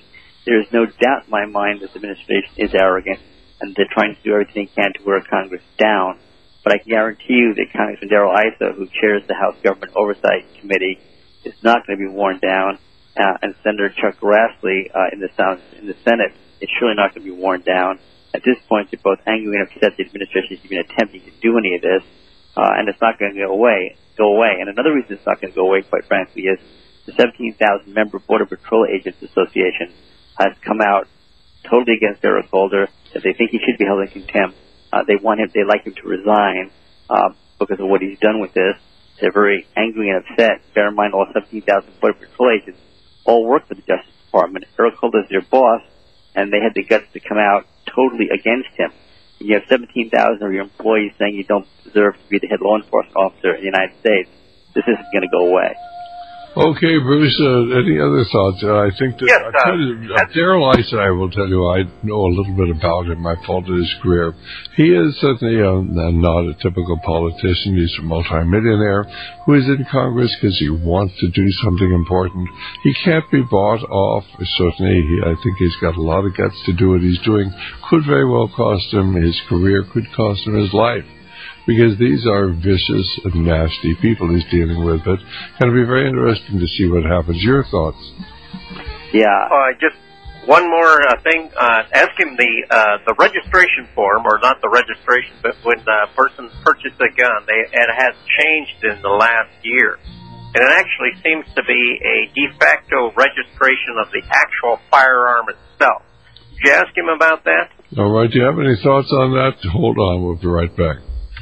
there is no doubt in my mind that the administration is arrogant and they're trying to do everything they can to wear Congress down. But I can guarantee you that Congressman Darrell Issa, who chairs the House Government Oversight Committee, is not going to be worn down, and Senator Chuck Grassley in the Senate is surely not going to be worn down. At this point, they're both angry and upset the administration is even attempting to do any of this, and it's not going to go away. And another reason it's not going to go away, quite frankly, is the 17,000-member Border Patrol Agents Association has come out totally against Eric Holder, that they think he should be held in contempt. They'd like him to resign because of what he's done with this. They're very angry and upset. Bear in mind, all 17,000 Border Patrol agents all work for the Justice Department. Eric Holder is their boss, and they had the guts to come out totally against him. And you have 17,000 of your employees saying you don't deserve to be the head law enforcement officer in the United States. This isn't going to go away. Okay, Bruce, any other thoughts? I think that Darrell Issa, I will tell you, I know a little bit about him. I followed his career. He is certainly not a typical politician. He's a multimillionaire who is in Congress because he wants to do something important. He can't be bought off. Certainly, I think he's got a lot of guts to do what he's doing. Could very well cost him his career, could cost him his life. Because these are vicious and nasty people he's dealing with. But it's going to be very interesting to see what happens. Your thoughts? Yeah. Just one more thing. Ask him the registration form, or not the registration, but when a person purchased a gun, it has changed in the last year. And it actually seems to be a de facto registration of the actual firearm itself. Did you ask him about that? All right. Do you have any thoughts on that? Hold on. We'll be right back.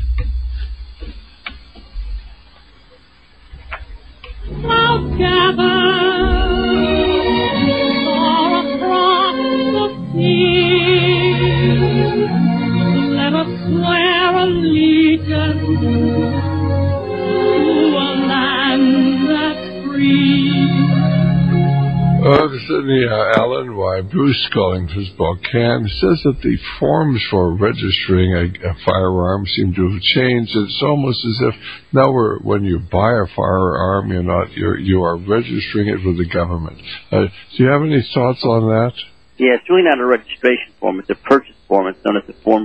Clouds gather far across the sea. Let us swear allegiance to a land that's free. Alan, why Bruce calling for his book says that the forms for registering a firearm seem to have changed. It's almost as if now when you buy a firearm, you are registering it with the government. Do you have any thoughts on that? Yeah, it's really not a registration form. It's a purchase form. It's known as the Form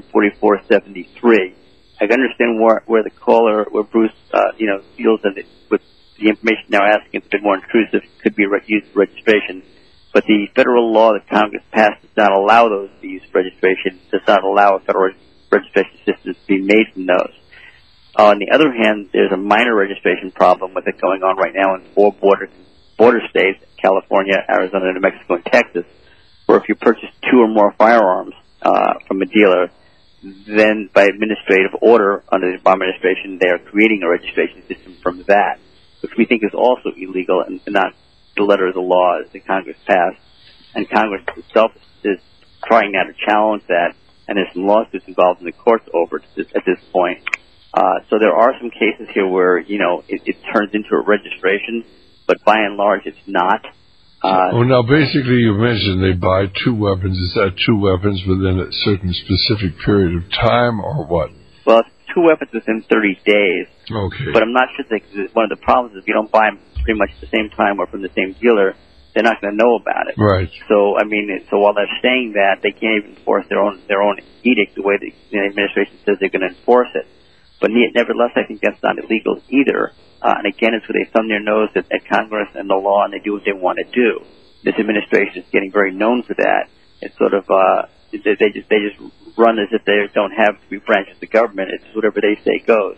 4473. I can understand where the caller, where Bruce, feels that with the information now asking it's a bit more intrusive, could be used for registration. But the federal law that Congress passed does not allow those to be used for registration, does not allow a federal registration system to be made from those. On the other hand, there's a minor registration problem with it going on right now in 4 border states, California, Arizona, New Mexico, and Texas, where if you purchase 2 or more firearms from a dealer, then by administrative order under the Obama administration, they are creating a registration system from that, which we think is also illegal and not the letter of the law that Congress passed. And Congress itself is trying now to challenge that, and there's some lawsuits involved in the courts over it at this point. So there are some cases here where, it turns into a registration, but by and large it's not. Now basically you mentioned they buy 2 weapons. Is that 2 weapons within a certain specific period of time, or what? Well, it's 2 weapons within 30 days. Okay. But I'm not sure that one of the problems is if you don't buy them pretty much at the same time or from the same dealer, they're not going to know about it. Right. So, so while they're saying that, they can't even enforce their own edict the way the administration says they're going to enforce it. But nevertheless, I think that's not illegal either. And again, it's where they thumb their nose at Congress and the law, and they do what they want to do. This administration is getting very known for that. It's sort of they just run as if they don't have to be branches of the government. It's whatever they say goes.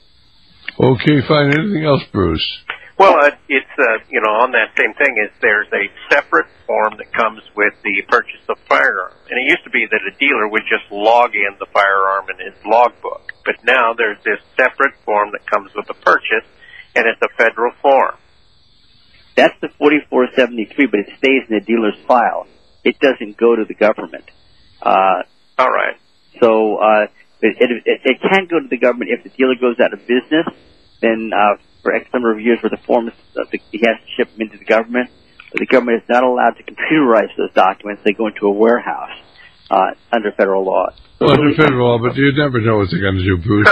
Okay, fine. Anything else, Bruce? Well, it's on that same thing is there's a separate form that comes with the purchase of firearm, and it used to be that a dealer would just log in the firearm in his logbook, but now there's this separate form that comes with the purchase, and it's a federal form. That's the 4473, but it stays in the dealer's file. It doesn't go to the government. All right. So it can go to the government if the dealer goes out of business. Then for X number of years, where the forms he has to ship them into the government. But the government is not allowed to computerize those documents. They go into a warehouse under federal law. Under federal law, but you never know what they're going to do, Bruce.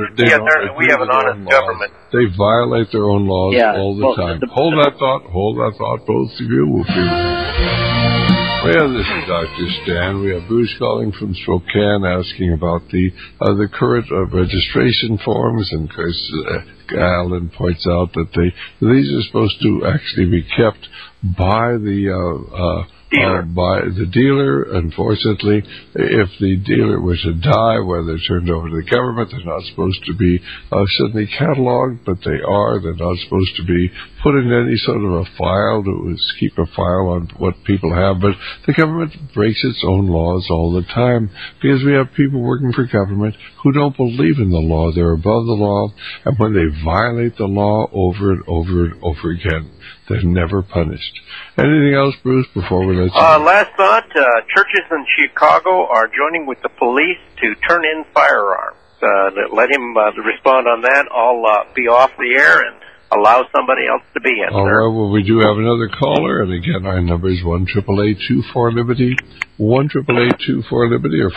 We have an honest government. They violate their own laws all the time. Hold that thought, both of you. We'll be Well, this is Dr. Stan. We have Bruce calling from Spokane asking about the current registration forms, and of course, Alan points out that these are supposed to actually be kept by the dealer. Unfortunately, if the dealer were to die, whether they're turned over to the government, they're not supposed to be suddenly cataloged, but they are. They're not supposed to be put in any sort of a file to keep a file on what people have. But the government breaks its own laws all the time because we have people working for government who don't believe in the law. They're above the law, and when they violate the law over and over and over again, they're never punished. Anything else, Bruce, before we let you go? Last thought, churches in Chicago are joining with the police to turn in firearms. Let him respond on that. I'll be off the air and allow somebody else to be in. All right, well, we do have another caller, and again, our number is 1-888-24-LIBERTY, 1-888-24-LIBERTY, or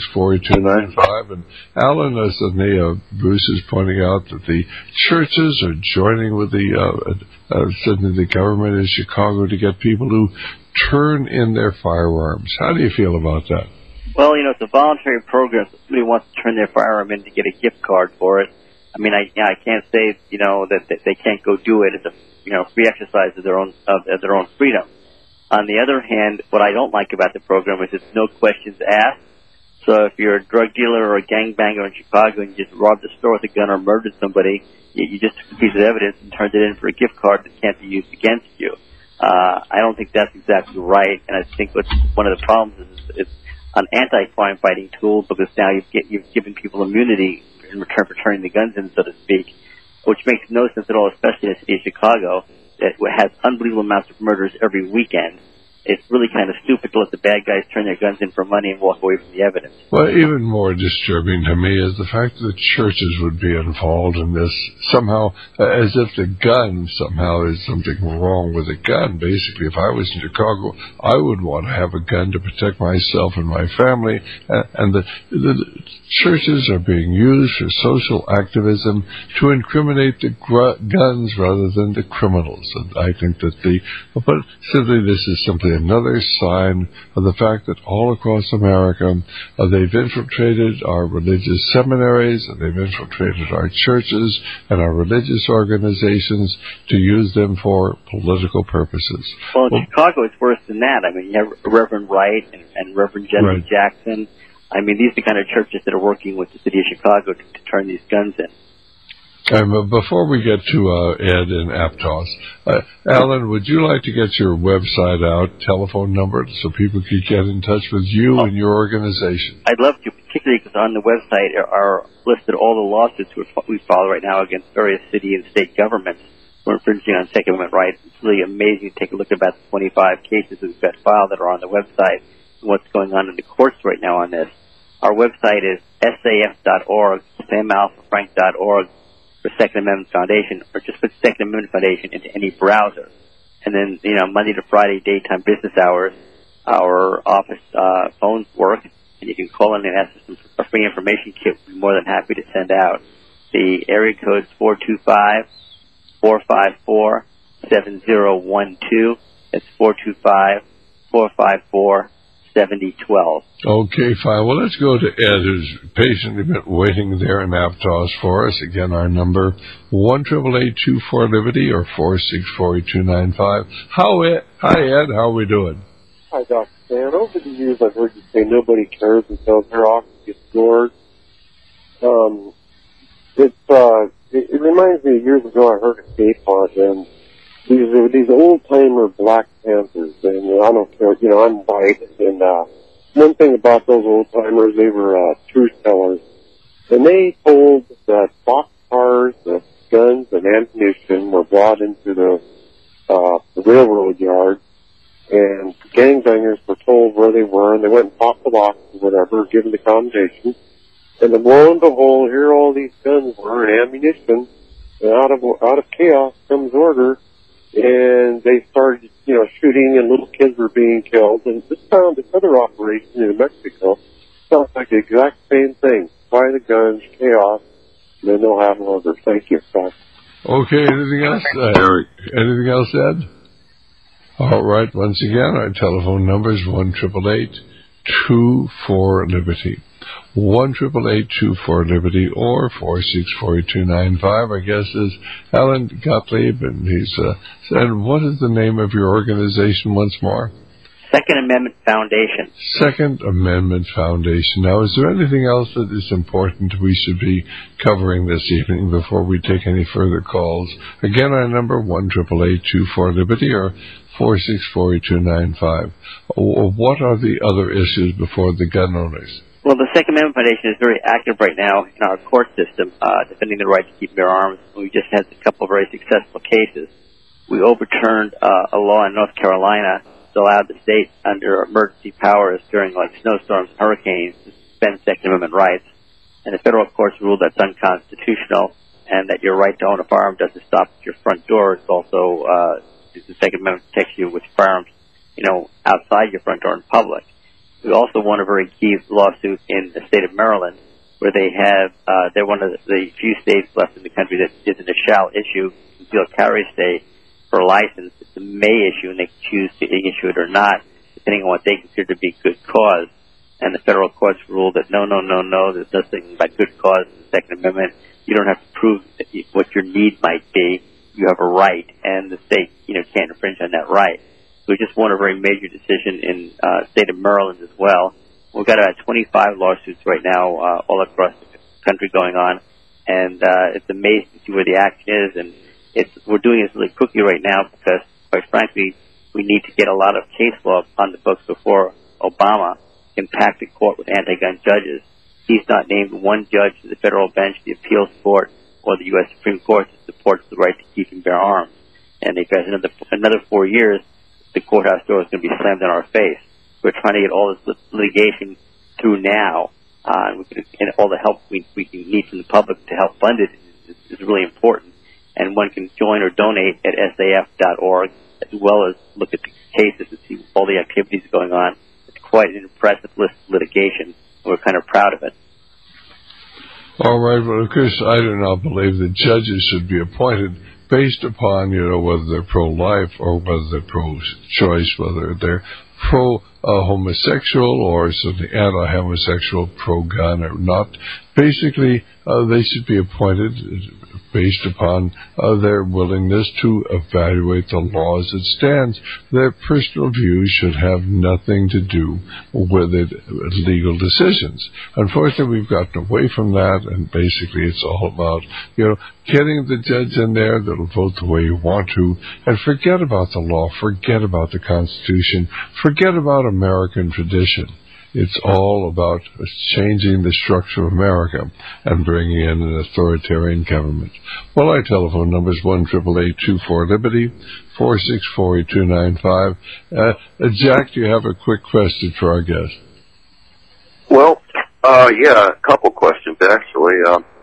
464-8295. And Alan, Bruce is pointing out that the churches are joining with certainly the government in Chicago to get people who turn in their firearms. How do you feel about that? Well, it's a voluntary program. If somebody wants to turn their firearm in to get a gift card for it, I mean, I can't say, that they can't go do it. It's a, free exercise of their own freedom. On the other hand, what I don't like about the program is it's no questions asked. So if you're a drug dealer or a gangbanger in Chicago and you just robbed a store with a gun or murdered somebody, you just took a piece of evidence and turned it in for a gift card that can't be used against you. I don't think that's exactly right, and I think one of the problems is it's an anti-crime fighting tool because now you've given people immunity in return for turning the guns in, so to speak, which makes no sense at all, especially in the city of Chicago that has unbelievable amounts of murders every weekend. It's really kind of stupid to let the bad guys turn their guns in for money and walk away from the evidence. Well, even more disturbing to me is the fact that churches would be involved in this somehow, as if the gun somehow is something wrong with a gun. Basically, if I was in Chicago, I would want to have a gun to protect myself and my family. And the churches are being used for social activism to incriminate the guns rather than the criminals. And I think that but simply this is simply another sign of the fact that all across America, they've infiltrated our religious seminaries, and they've infiltrated our churches and our religious organizations to use them for political purposes. Well, in Chicago, it's worse than that. I mean, you have Reverend Wright and Reverend Jesse Jackson. I mean, these are the kind of churches that are working with the city of Chicago to turn these guns in. Before we get to Ed and Aptos, Alan, would you like to get your website out, telephone number, so people can get in touch with you and your organization? I'd love to, particularly because on the website are listed all the lawsuits we file right now against various city and state governments for infringing on Second Amendment rights. It's really amazing to take a look at about the 25 cases that we've got filed that are on the website and what's going on in the courts right now on this. Our website is saf.org, samalphafrank.org, for Second Amendment Foundation, or just put Second Amendment Foundation into any browser. And then, Monday to Friday, daytime business hours, our office phones work, and you can call in and ask us for a free information kit. We'd be more than happy to send out. The area code is 425-454-7012. That's 425-454-7012. Okay, fine. Well, let's go to Ed, who's patiently been waiting there in Aptos for us. Again, our number, 1-888-24-LIBERTY or 464-8295. Hi, Ed. How are we doing? Hi, Dr. Stan. Over the years, I've heard you say nobody cares until their office gets scored. It reminds me of years ago I heard a tape on them. These old-timer Black Panthers, and I don't care, I'm white, and one thing about those old-timers, they were truth tellers, and they told that boxcars, the guns, and ammunition were brought into the railroad yard, and gangbangers were told where they were, and they went and popped the box or whatever, given the accommodation, and then lo and behold, here all these guns were and ammunition, and out of chaos comes order. And they started, shooting, and little kids were being killed. And this other operation in New Mexico sounds like the exact same thing. Fire the guns, chaos, and then they'll have order. Thank you, Scott. Okay, anything else? Eric. Anything else, Ed? All right. Once again, our telephone number is 1-888-24-LIBERTY. 1-888-24-LIBERTY or 464-8295. Our guest is Alan Gottlieb, and and what is the name of your organization once more? Second Amendment Foundation. Second Amendment Foundation. Now, is there anything else that is important we should be covering this evening before we take any further calls? Again, our number, 1-888-24-LIBERTY or 464-8295. What are the other issues before the gun owners? Well, the Second Amendment Foundation is very active right now in our court system, defending the right to keep and bear arms. We just had a couple of very successful cases. We overturned a law in North Carolina that allowed the state under emergency powers during like snowstorms and hurricanes to suspend Second Amendment rights. And the federal courts ruled that's unconstitutional, and that your right to own a firearm doesn't stop at your front door. It's also the Second Amendment protects you with firearms, outside your front door in public. We also won a very key lawsuit in the state of Maryland, where they're one of the few states left in the country that isn't a shall issue concealed carry state for a license. It's a may issue, and they can choose to issue it or not, depending on what they consider to be good cause. And the federal courts ruled that no, there's nothing but good cause in the Second Amendment. You don't have to prove what your need might be. You have a right, and the state, can't infringe on that right. We just won a very major decision in the state of Maryland as well. We've got about 25 lawsuits right now all across the country going on, and it's amazing to see where the action is. And we're doing this really quickly right now because, quite frankly, we need to get a lot of case law on the books before Obama can pack the court with anti-gun judges. He's not named one judge to the federal bench, the appeals court, or the U.S. Supreme Court that supports the right to keep and bear arms. And if there's another 4 years, the courthouse door is going to be slammed in our face. We're trying to get all this litigation through now, and all the help we can need from the public to help fund it is really important. And one can join or donate at SAF.org, as well as look at the cases and see all the activities going on. It's quite an impressive list of litigation. We're kind of proud of it. All right. Well, of course, I do not believe that judges should be appointed based upon, whether they're pro-life or whether they're pro-choice, whether they're pro-homosexual or certainly anti-homosexual, pro-gun or not. Basically, they should be appointed based upon their willingness to evaluate the law as it stands. Their personal views should have nothing to do with legal decisions. Unfortunately, we've gotten away from that, and basically it's all about, getting the judge in there that'll vote the way you want to, and forget about the law, forget about the Constitution, forget about American tradition. It's all about changing the structure of America and bringing in an authoritarian government. Well, our telephone number is 1-888-24-LIBERTY, 464-8295. Jack, do you have a quick question for our guest? Well, a couple questions, actually.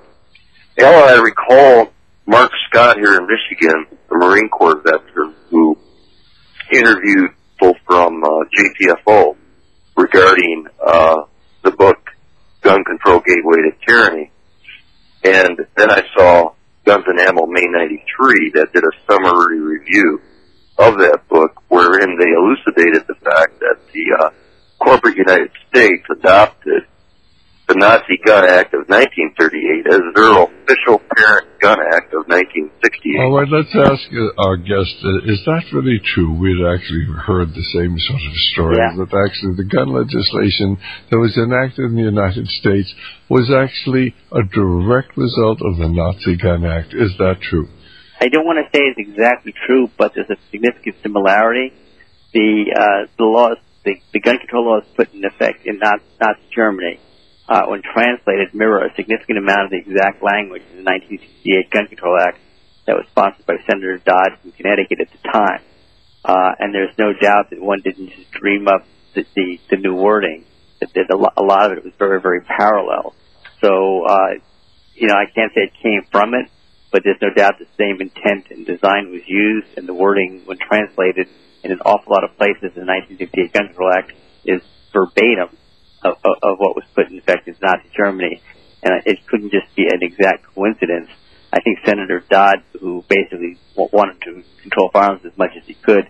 I recall Mark Scott here in Michigan, the Marine Corps veteran, who interviewed people from JPFO regarding the book Gun Control Gateway to Tyranny. And then I saw Guns and Ammo May 93 that did a summary review of that book, wherein they elucidated the fact that the corporate United States adopted the Nazi Gun Act of 1938 as their official parent gun act of 1968. All right, let's ask our guest, is that really true? We'd actually heard the same sort of story, that actually the gun legislation that was enacted in the United States was actually a direct result of the Nazi Gun Act. Is that true? I don't want to say it's exactly true, but there's a significant similarity. The laws, the gun control laws put in effect in Nazi Germany, when translated, mirror a significant amount of the exact language in the 1968 Gun Control Act that was sponsored by Senator Dodd from Connecticut at the time. And there's no doubt that one didn't just dream up the new wording. That a lot of it was very, very parallel. So, I can't say it came from it, but there's no doubt the same intent and design was used, and the wording, when translated in an awful lot of places in the 1968 Gun Control Act, is verbatim of what was put in effect in Nazi Germany. And it couldn't just be an exact coincidence. I think Senator Dodd, who basically wanted to control firearms as much as he could,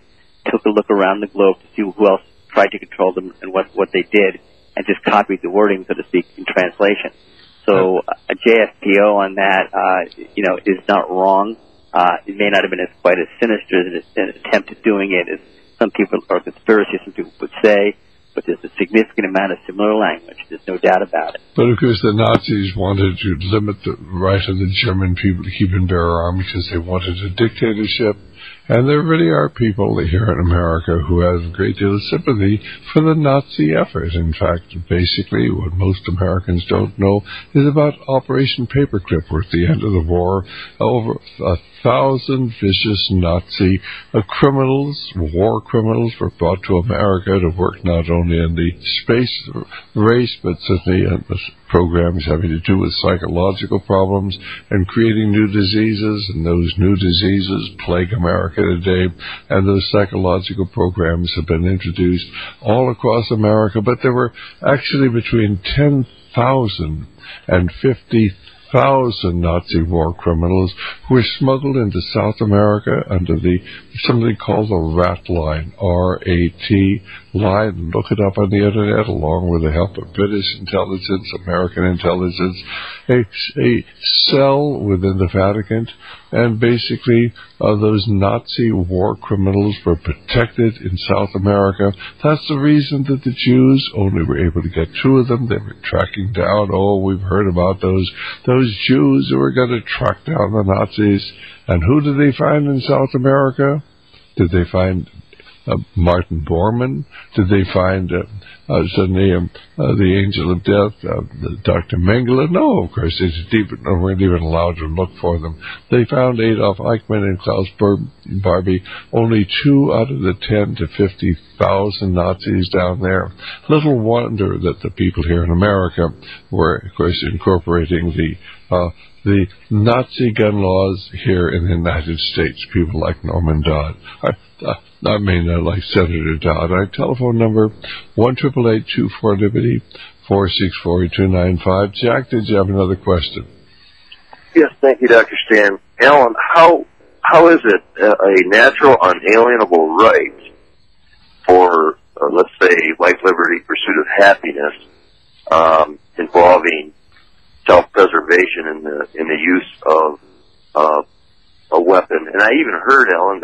took a look around the globe to see who else tried to control them and what they did, and just copied the wording, so to speak, in translation. So a JFPO on that, is not wrong. It may not have been quite as sinister as an attempt at doing it as some people, or conspiracy, some people would say, but there's a significant amount of similar language. There's no doubt about it. But of course the Nazis wanted to limit the right of the German people to keep and bear arms because they wanted a dictatorship. And there really are people here in America who have a great deal of sympathy for the Nazi effort. In fact, basically, what most Americans don't know is about Operation Paperclip, where at the end of the war, over 1,000 vicious Nazi criminals, war criminals, were brought to America to work not only in the space race, but certainly in the programs having to do with psychological problems and creating new diseases, and those new diseases plague America today, and those psychological programs have been introduced all across America, but there were actually between 10,000 and 50,000 Nazi war criminals who were smuggled into South America under something called the RAT line, R-A-T line. Look it up on the internet, along with the help of British intelligence, American intelligence, a cell within the Vatican, and basically those Nazi war criminals were protected in South America. That's the reason that the Jews only were able to get 2 of them. They were tracking down, we've heard about those Jews who were going to track down the Nazis. And who did they find in South America? Did they find Martin Bormann? Did they find the Angel of Death, Dr. Mengele? No, of course, they weren't even allowed to look for them. They found Adolf Eichmann and Klaus Barbie, only 2 out of the 10 to 50,000 Nazis down there. Little wonder that the people here in America were, of course, incorporating the Nazi gun laws here in the United States, people like Norman Dodd. I mean, like Senator Dodd. Our telephone number, 1-888-24-LIBERTY, 464-8295. Jack, did you have another question? Yes, thank you, Dr. Stan. Alan, how is it a natural, unalienable right for, let's say, life, liberty, pursuit of happiness, involving self-preservation in the use of a weapon? And I even heard, Alan,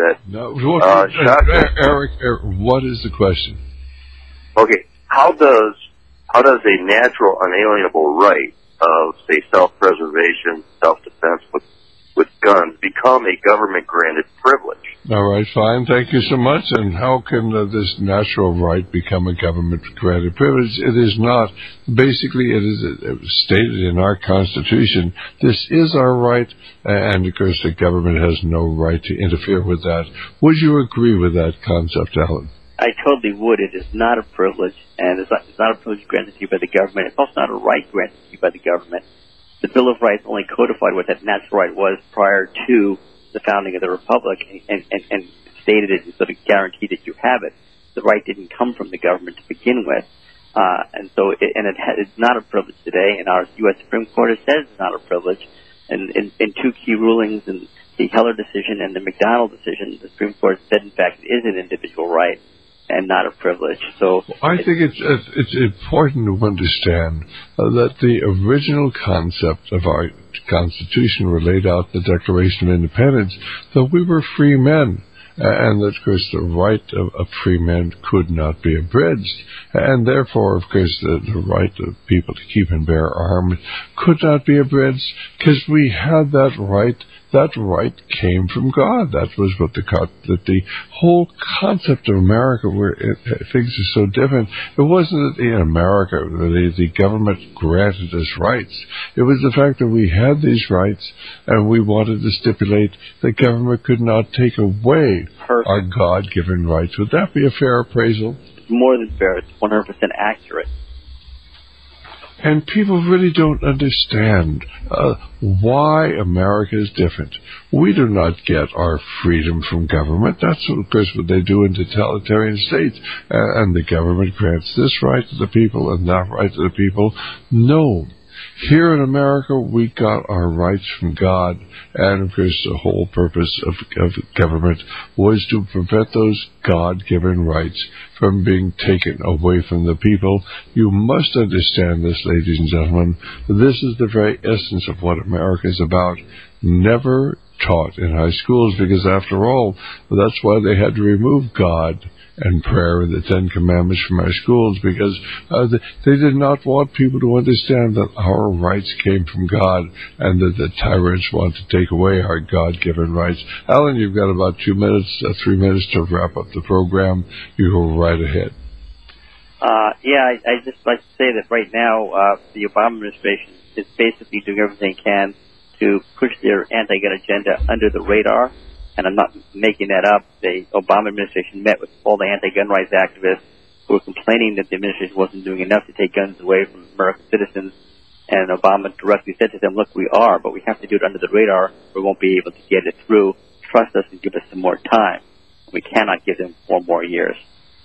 that Eric, what is the question? Okay, how does a natural, unalienable right of, say, self-preservation, self-defense with guns become a government-granted privilege? All right, fine. Thank you so much. And how can this natural right become a government-granted privilege? It is not. Basically, it is stated in our Constitution. This is our right, and of course the government has no right to interfere with that. Would you agree with that concept, Alan? I totally would. It is not a privilege, and it's not a privilege granted to you by the government. It's also not a right granted to you by the government. The Bill of Rights only codified what that natural right was prior to the founding of the Republic, and stated it and sort of guaranteed that you have it. The right didn't come from the government to begin with, and so it's not a privilege today. And our U.S. Supreme Court has said it's not a privilege. And in 2 key rulings, in the Heller decision and the McDonald decision, the Supreme Court said, in fact, it is an individual right and not a privilege. So I think it's important to understand that the original concept of our Constitution were laid out in the Declaration of Independence, that we were free men, and that, of course, the right of free men could not be abridged, and therefore, of course, the right of people to keep and bear arms could not be abridged, because we had that right. That right came from God. That was what the whole concept of America, where things are so different. It wasn't that in America the government granted us rights. It was the fact that we had these rights, and we wanted to stipulate the government could not take away our God-given rights. Would that be a fair appraisal? More than fair. It's 100% accurate. And people really don't understand why America is different. We do not get our freedom from government. That's, of course, what they do in totalitarian states. And the government grants this right to the people and that right to the people. No. Here in America, we got our rights from God, and of course the whole purpose of government was to prevent those God-given rights from being taken away from the people. You must understand this, ladies and gentlemen. This is the very essence of what America is about. Never taught in high schools, because after all, that's why they had to remove God and prayer and the Ten Commandments from our schools, because they did not want people to understand that our rights came from God and that the tyrants want to take away our God-given rights. Alan, you've got about 3 minutes to wrap up the program. You go right ahead. I just like to say that right now the Obama administration is basically doing everything it can to push their anti-gun agenda under the radar. And I'm not making that up. The Obama administration met with all the anti-gun rights activists who were complaining that the administration wasn't doing enough to take guns away from American citizens. And Obama directly said to them, look, we are, but we have to do it under the radar. We won't be able to get it through. Trust us and give us some more time. We cannot give them 4 more years.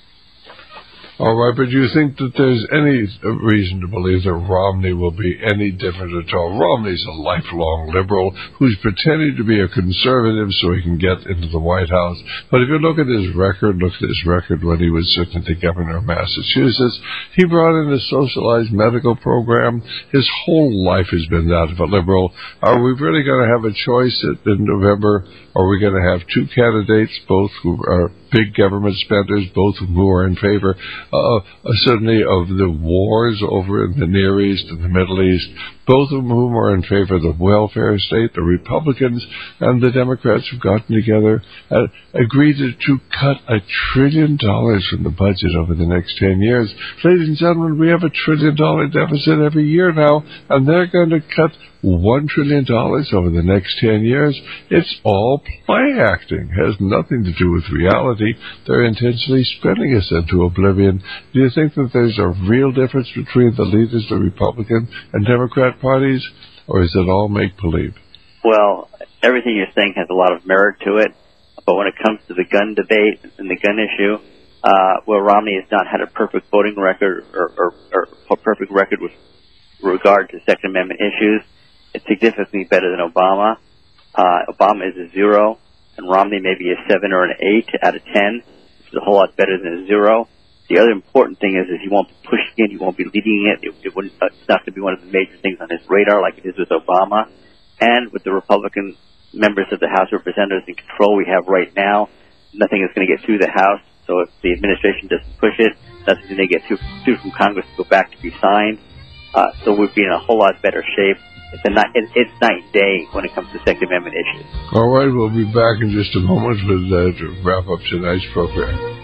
All right, but do you think that there's any reason to believe that Romney will be any different at all? Romney's a lifelong liberal who's pretending to be a conservative so he can get into the White House. But if you look at his record when he was sitting the governor of Massachusetts, he brought in a socialized medical program. His whole life has been that of a liberal. Are we really going to have a choice in November? Are we going to have 2 candidates, both who are big government spenders, both who are in favor certainly of the wars over in the Near East and the Middle East, both of whom are in favor of the welfare state? The Republicans and the Democrats have gotten together and agreed to cut $1 trillion from the budget over the next 10 years. Ladies and gentlemen, we have $1 trillion deficit every year now, and they're going to cut $1 trillion over the next 10 years. It's all play acting. It has nothing to do with reality. They're intentionally spinning us into oblivion. Do you think that there's a real difference between the leaders of the Republican and Democrat parties, or is it all make-believe? Well, everything you're saying has a lot of merit to it, but when it comes to the gun debate and the gun issue, Romney has not had a perfect voting record or a perfect record with regard to Second Amendment issues. It's significantly better than Obama. Obama is a 0, and Romney may be a 7 or an 8 out of 10, which is a whole lot better than a 0. The other important thing is he won't be pushing it, he won't be leading it. It's not going to be one of the major things on his radar like it is with Obama. And with the Republican members of the House of Representatives in control we have right now, nothing is going to get through the House. So if the administration doesn't push it, nothing's going to get through from Congress to go back to be signed. So we'd be in a whole lot better shape. It's night and day when it comes to Second Amendment issues. All right, we'll be back in just a moment to wrap up tonight's program.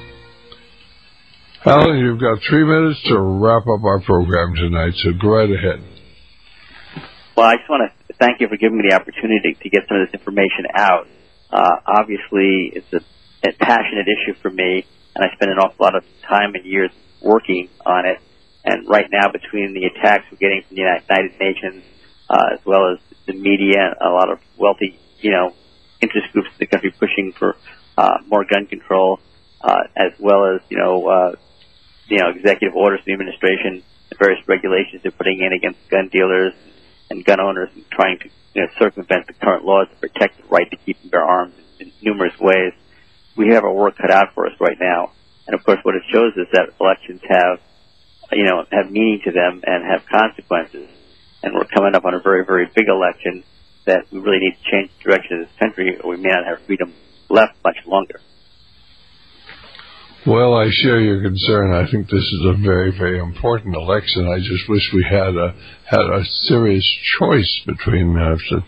Alan, you've got 3 minutes to wrap up our program tonight, so go right ahead. Well, I just want to thank you for giving me the opportunity to get some of this information out. Obviously, it's a passionate issue for me, and I spend an awful lot of time and years working on it. And right now, between the attacks we're getting from the United Nations, as well as the media, a lot of wealthy, interest groups in the country pushing for more gun control, as well as executive orders from the administration, the various regulations they're putting in against gun dealers and gun owners, and trying to circumvent the current laws to protect the right to keep and bear arms in numerous ways. We have our work cut out for us right now, and of course, what it shows is that elections have meaning to them and have consequences. And we're coming up on a very, very big election that we really need to change the direction of this country, or we may not have freedom left much longer. Well, I share your concern. I think this is a very, very important election. I just wish we had a serious choice between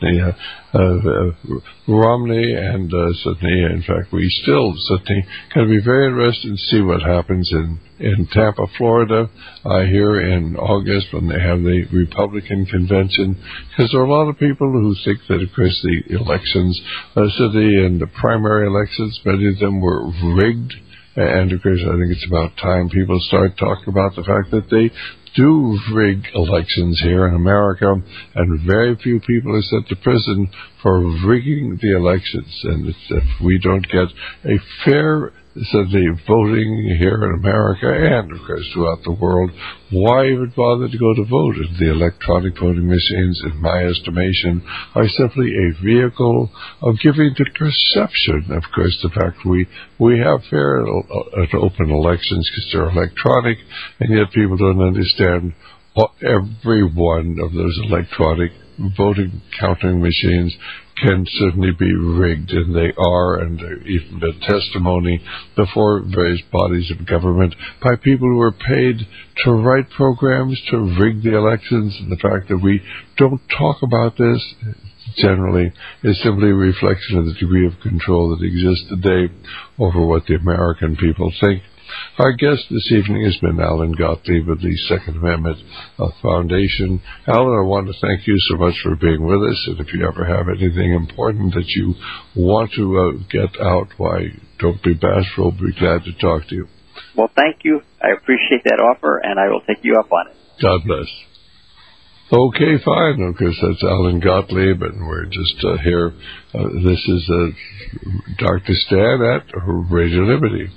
Romney and Sidney. In fact, we still, Sidney, going to be very interested to see what happens in Tampa, Florida, here in August when they have the Republican convention, because there are a lot of people who think that, of course, the elections, Sidney, and the primary elections, many of them were rigged. And, of course, I think it's about time people start talking about the fact that they do rig elections here in America, and very few people are sent to prison for rigging the elections. And if we don't get a fair suddenly voting here in America and, of course, throughout the world. Why even bother to go to vote? The electronic voting machines, in my estimation, are simply a vehicle of giving the perception, of course, the fact we have fair and open elections because they're electronic, and yet people don't understand every one of those electronic voting counting machines can certainly be rigged, and they are, and there even been testimony before various bodies of government by people who are paid to write programs to rig the elections, and the fact that we don't talk about this generally is simply a reflection of the degree of control that exists today over what the American people think. Our guest this evening has been Alan Gottlieb of the Second Amendment Foundation. Alan, I want to thank you so much for being with us, and if you ever have anything important that you want to get out, why, don't be bashful. We'll be glad to talk to you. Well, thank you. I appreciate that offer, and I will take you up on it. God bless. Okay, fine. Of course, that's Alan Gottlieb, and we're just here. This is Dr. Stan at Radio Liberty.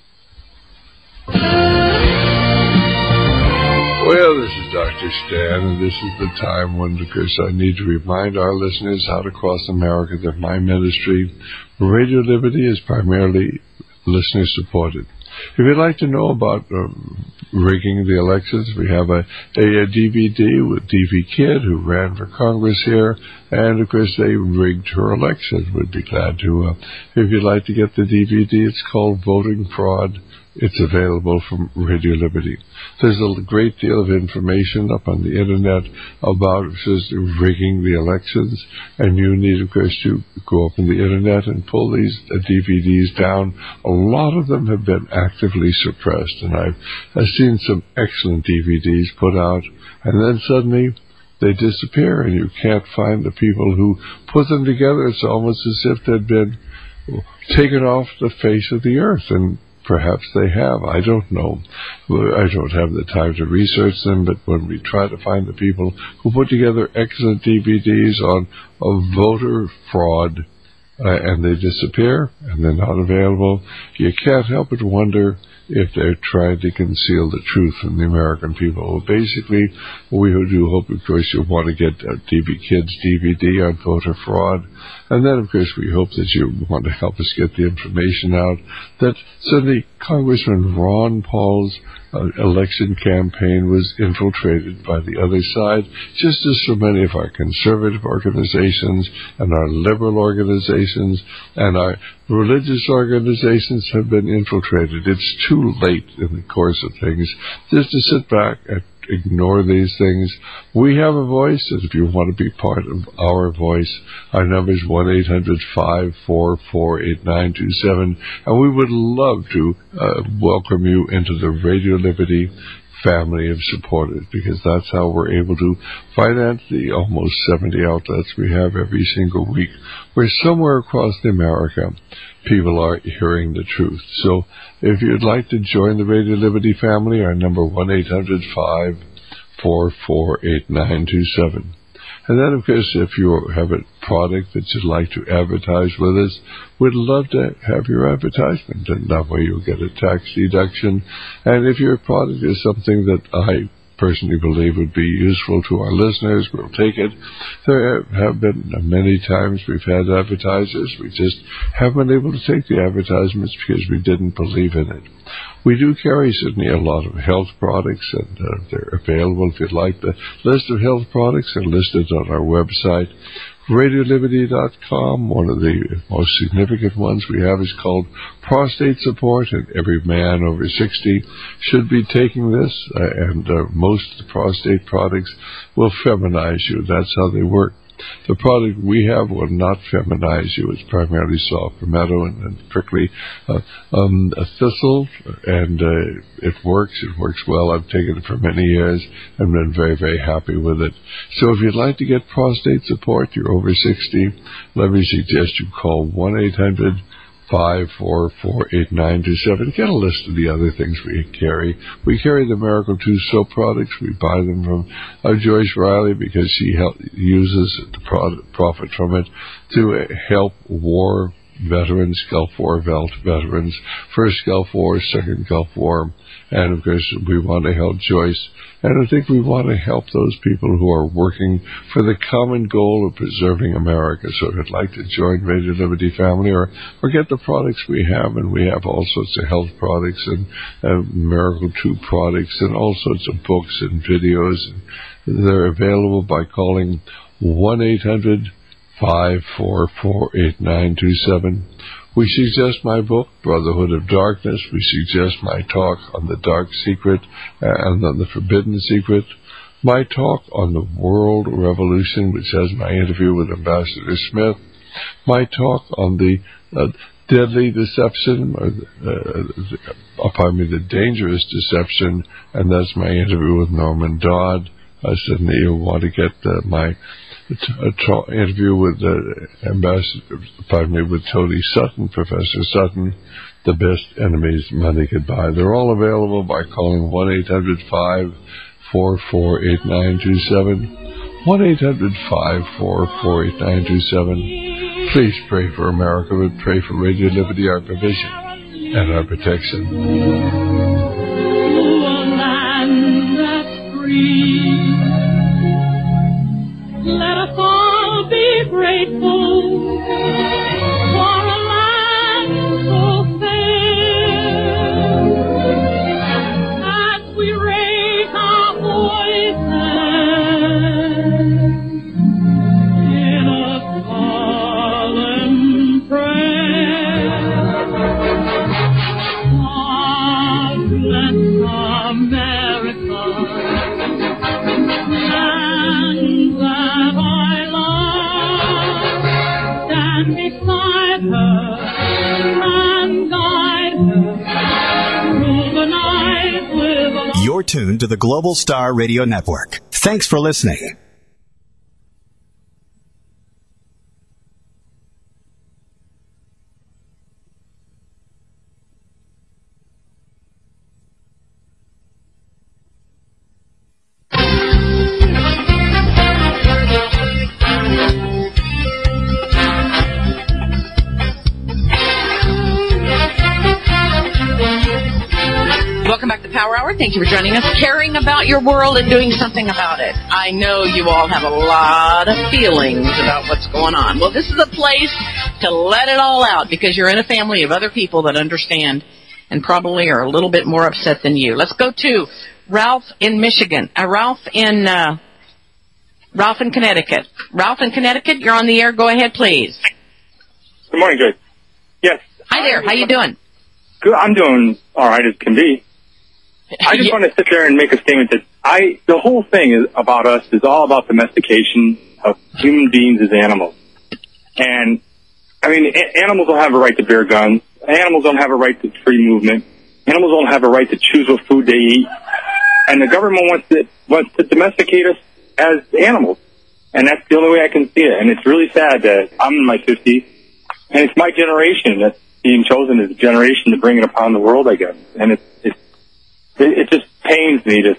Well, this is Dr. Stan, and this is the time when, of course, I need to remind our listeners how to cross America that my ministry, Radio Liberty, is primarily listener-supported. If you'd like to know about rigging the elections, we have a DVD with DV Kidd, who ran for Congress here, and, of course, they rigged her election. We'd be glad to. If you'd like to get the DVD, it's called Voting Fraud. It's available from Radio Liberty. There's a great deal of information up on the Internet about just rigging the elections, and you need, of course, to go up on the Internet and pull these DVDs down. A lot of them have been actively suppressed, and I've seen some excellent DVDs put out, and then suddenly they disappear, and you can't find the people who put them together. It's almost as if they'd been taken off the face of the earth, and perhaps they have. I don't know. I don't have the time to research them, but when we try to find the people who put together excellent DVDs on voter fraud, and they disappear, and they're not available, you can't help but wonder if they're trying to conceal the truth from the American people. Well, basically, we do hope, of course, you'll want to get DV Kidd's DVD on voter fraud. And then, of course, we hope that you want to help us get the information out that suddenly Congressman Ron Paul's election campaign was infiltrated by the other side, just as so many of our conservative organizations and our liberal organizations and our religious organizations have been infiltrated. It's too late in the course of things just to sit back and ignore these things. We have a voice, and if you want to be part of our voice, our number is 1-800-544-8927, and we would love to welcome you into the Radio Liberty family of supporters, because that's how we're able to finance the almost 70 outlets we have every single week, where somewhere across America people are hearing the truth. So if you'd like to join the Radio Liberty family, our number 1-800-544-8927. And then, of course, if you have a product that you'd like to advertise with us, we'd love to have your advertisement, and that way you'll get a tax deduction. And if your product is something that I personally believe would be useful to our listeners, we'll take it. There have been many times we've had advertisers. We just haven't been able to take the advertisements because we didn't believe in it. We do carry certainly a lot of health products, and they're available. If you'd like, the list of health products are listed on our website, RadioLiberty.com. One of the most significant ones we have is called prostate support, and every man over 60 should be taking this, and most of the prostate products will feminize you. That's how they work. The product we have will not feminize you. It's primarily soft palmetto and prickly thistle, and it works. It works well. I've taken it for many years and been very, very happy with it. So if you'd like to get prostate support, you're over 60, let me suggest you call 1-800-544-8927. Get a list of the other things we carry. We carry the Miracle 2 soap products. We buy them from Joyce Riley because she uses the profit from it to help war veterans, Gulf War veterans, first Gulf War, second Gulf War, and of course we want to help Joyce. And I think we want to help those people who are working for the common goal of preserving America. So if you'd like to join Radio Liberty family or get the products we have, and we have all sorts of health products and Miracle 2 products and all sorts of books and videos. And they're available by calling 1-800-544-8927. We suggest my book, Brotherhood of Darkness. We suggest my talk on the Dark Secret and on the Forbidden Secret. My talk on the World Revolution, which has my interview with Ambassador Smith. My talk on the deadly deception, the dangerous deception, and that's my interview with Norman Dodd. Certainly you'll want to get my interview with with Tony Sutton, Professor Sutton, The Best Enemies Money Could Buy. They're all available by calling 1-800-544-8927. 1-800-544-8927. Please pray for America, but pray for Radio Liberty, our provision and our protection. To a land that's free. Let us all be grateful for a land so fair. As we raise our voices in a solemn prayer, God bless America. Beside her and guide her through the night with a... You're tuned to the Global Star Radio Network. Thanks for listening. Welcome back to Power Hour. Thank you for joining us, caring about your world and doing something about it. I know you all have a lot of feelings about what's going on. Well, this is a place to let it all out because you're in a family of other people that understand and probably are a little bit more upset than you. Let's go to Ralph in Michigan. Ralph in Connecticut. Ralph in Connecticut, you're on the air. Go ahead, please. Good morning, Joyce. Yes. Hi there. How you doing? Good. I'm doing all right as can be. I just want to sit there and make a statement that the whole thing is about us is all about domestication of human beings as animals. And, I mean, animals don't have a right to bear guns. Animals don't have a right to free movement. Animals don't have a right to choose what food they eat. And the government wants to domesticate us as animals. And that's the only way I can see it. And it's really sad that I'm in my 50s, and it's my generation that's being chosen as a generation to bring it upon the world, I guess. And it just pains me to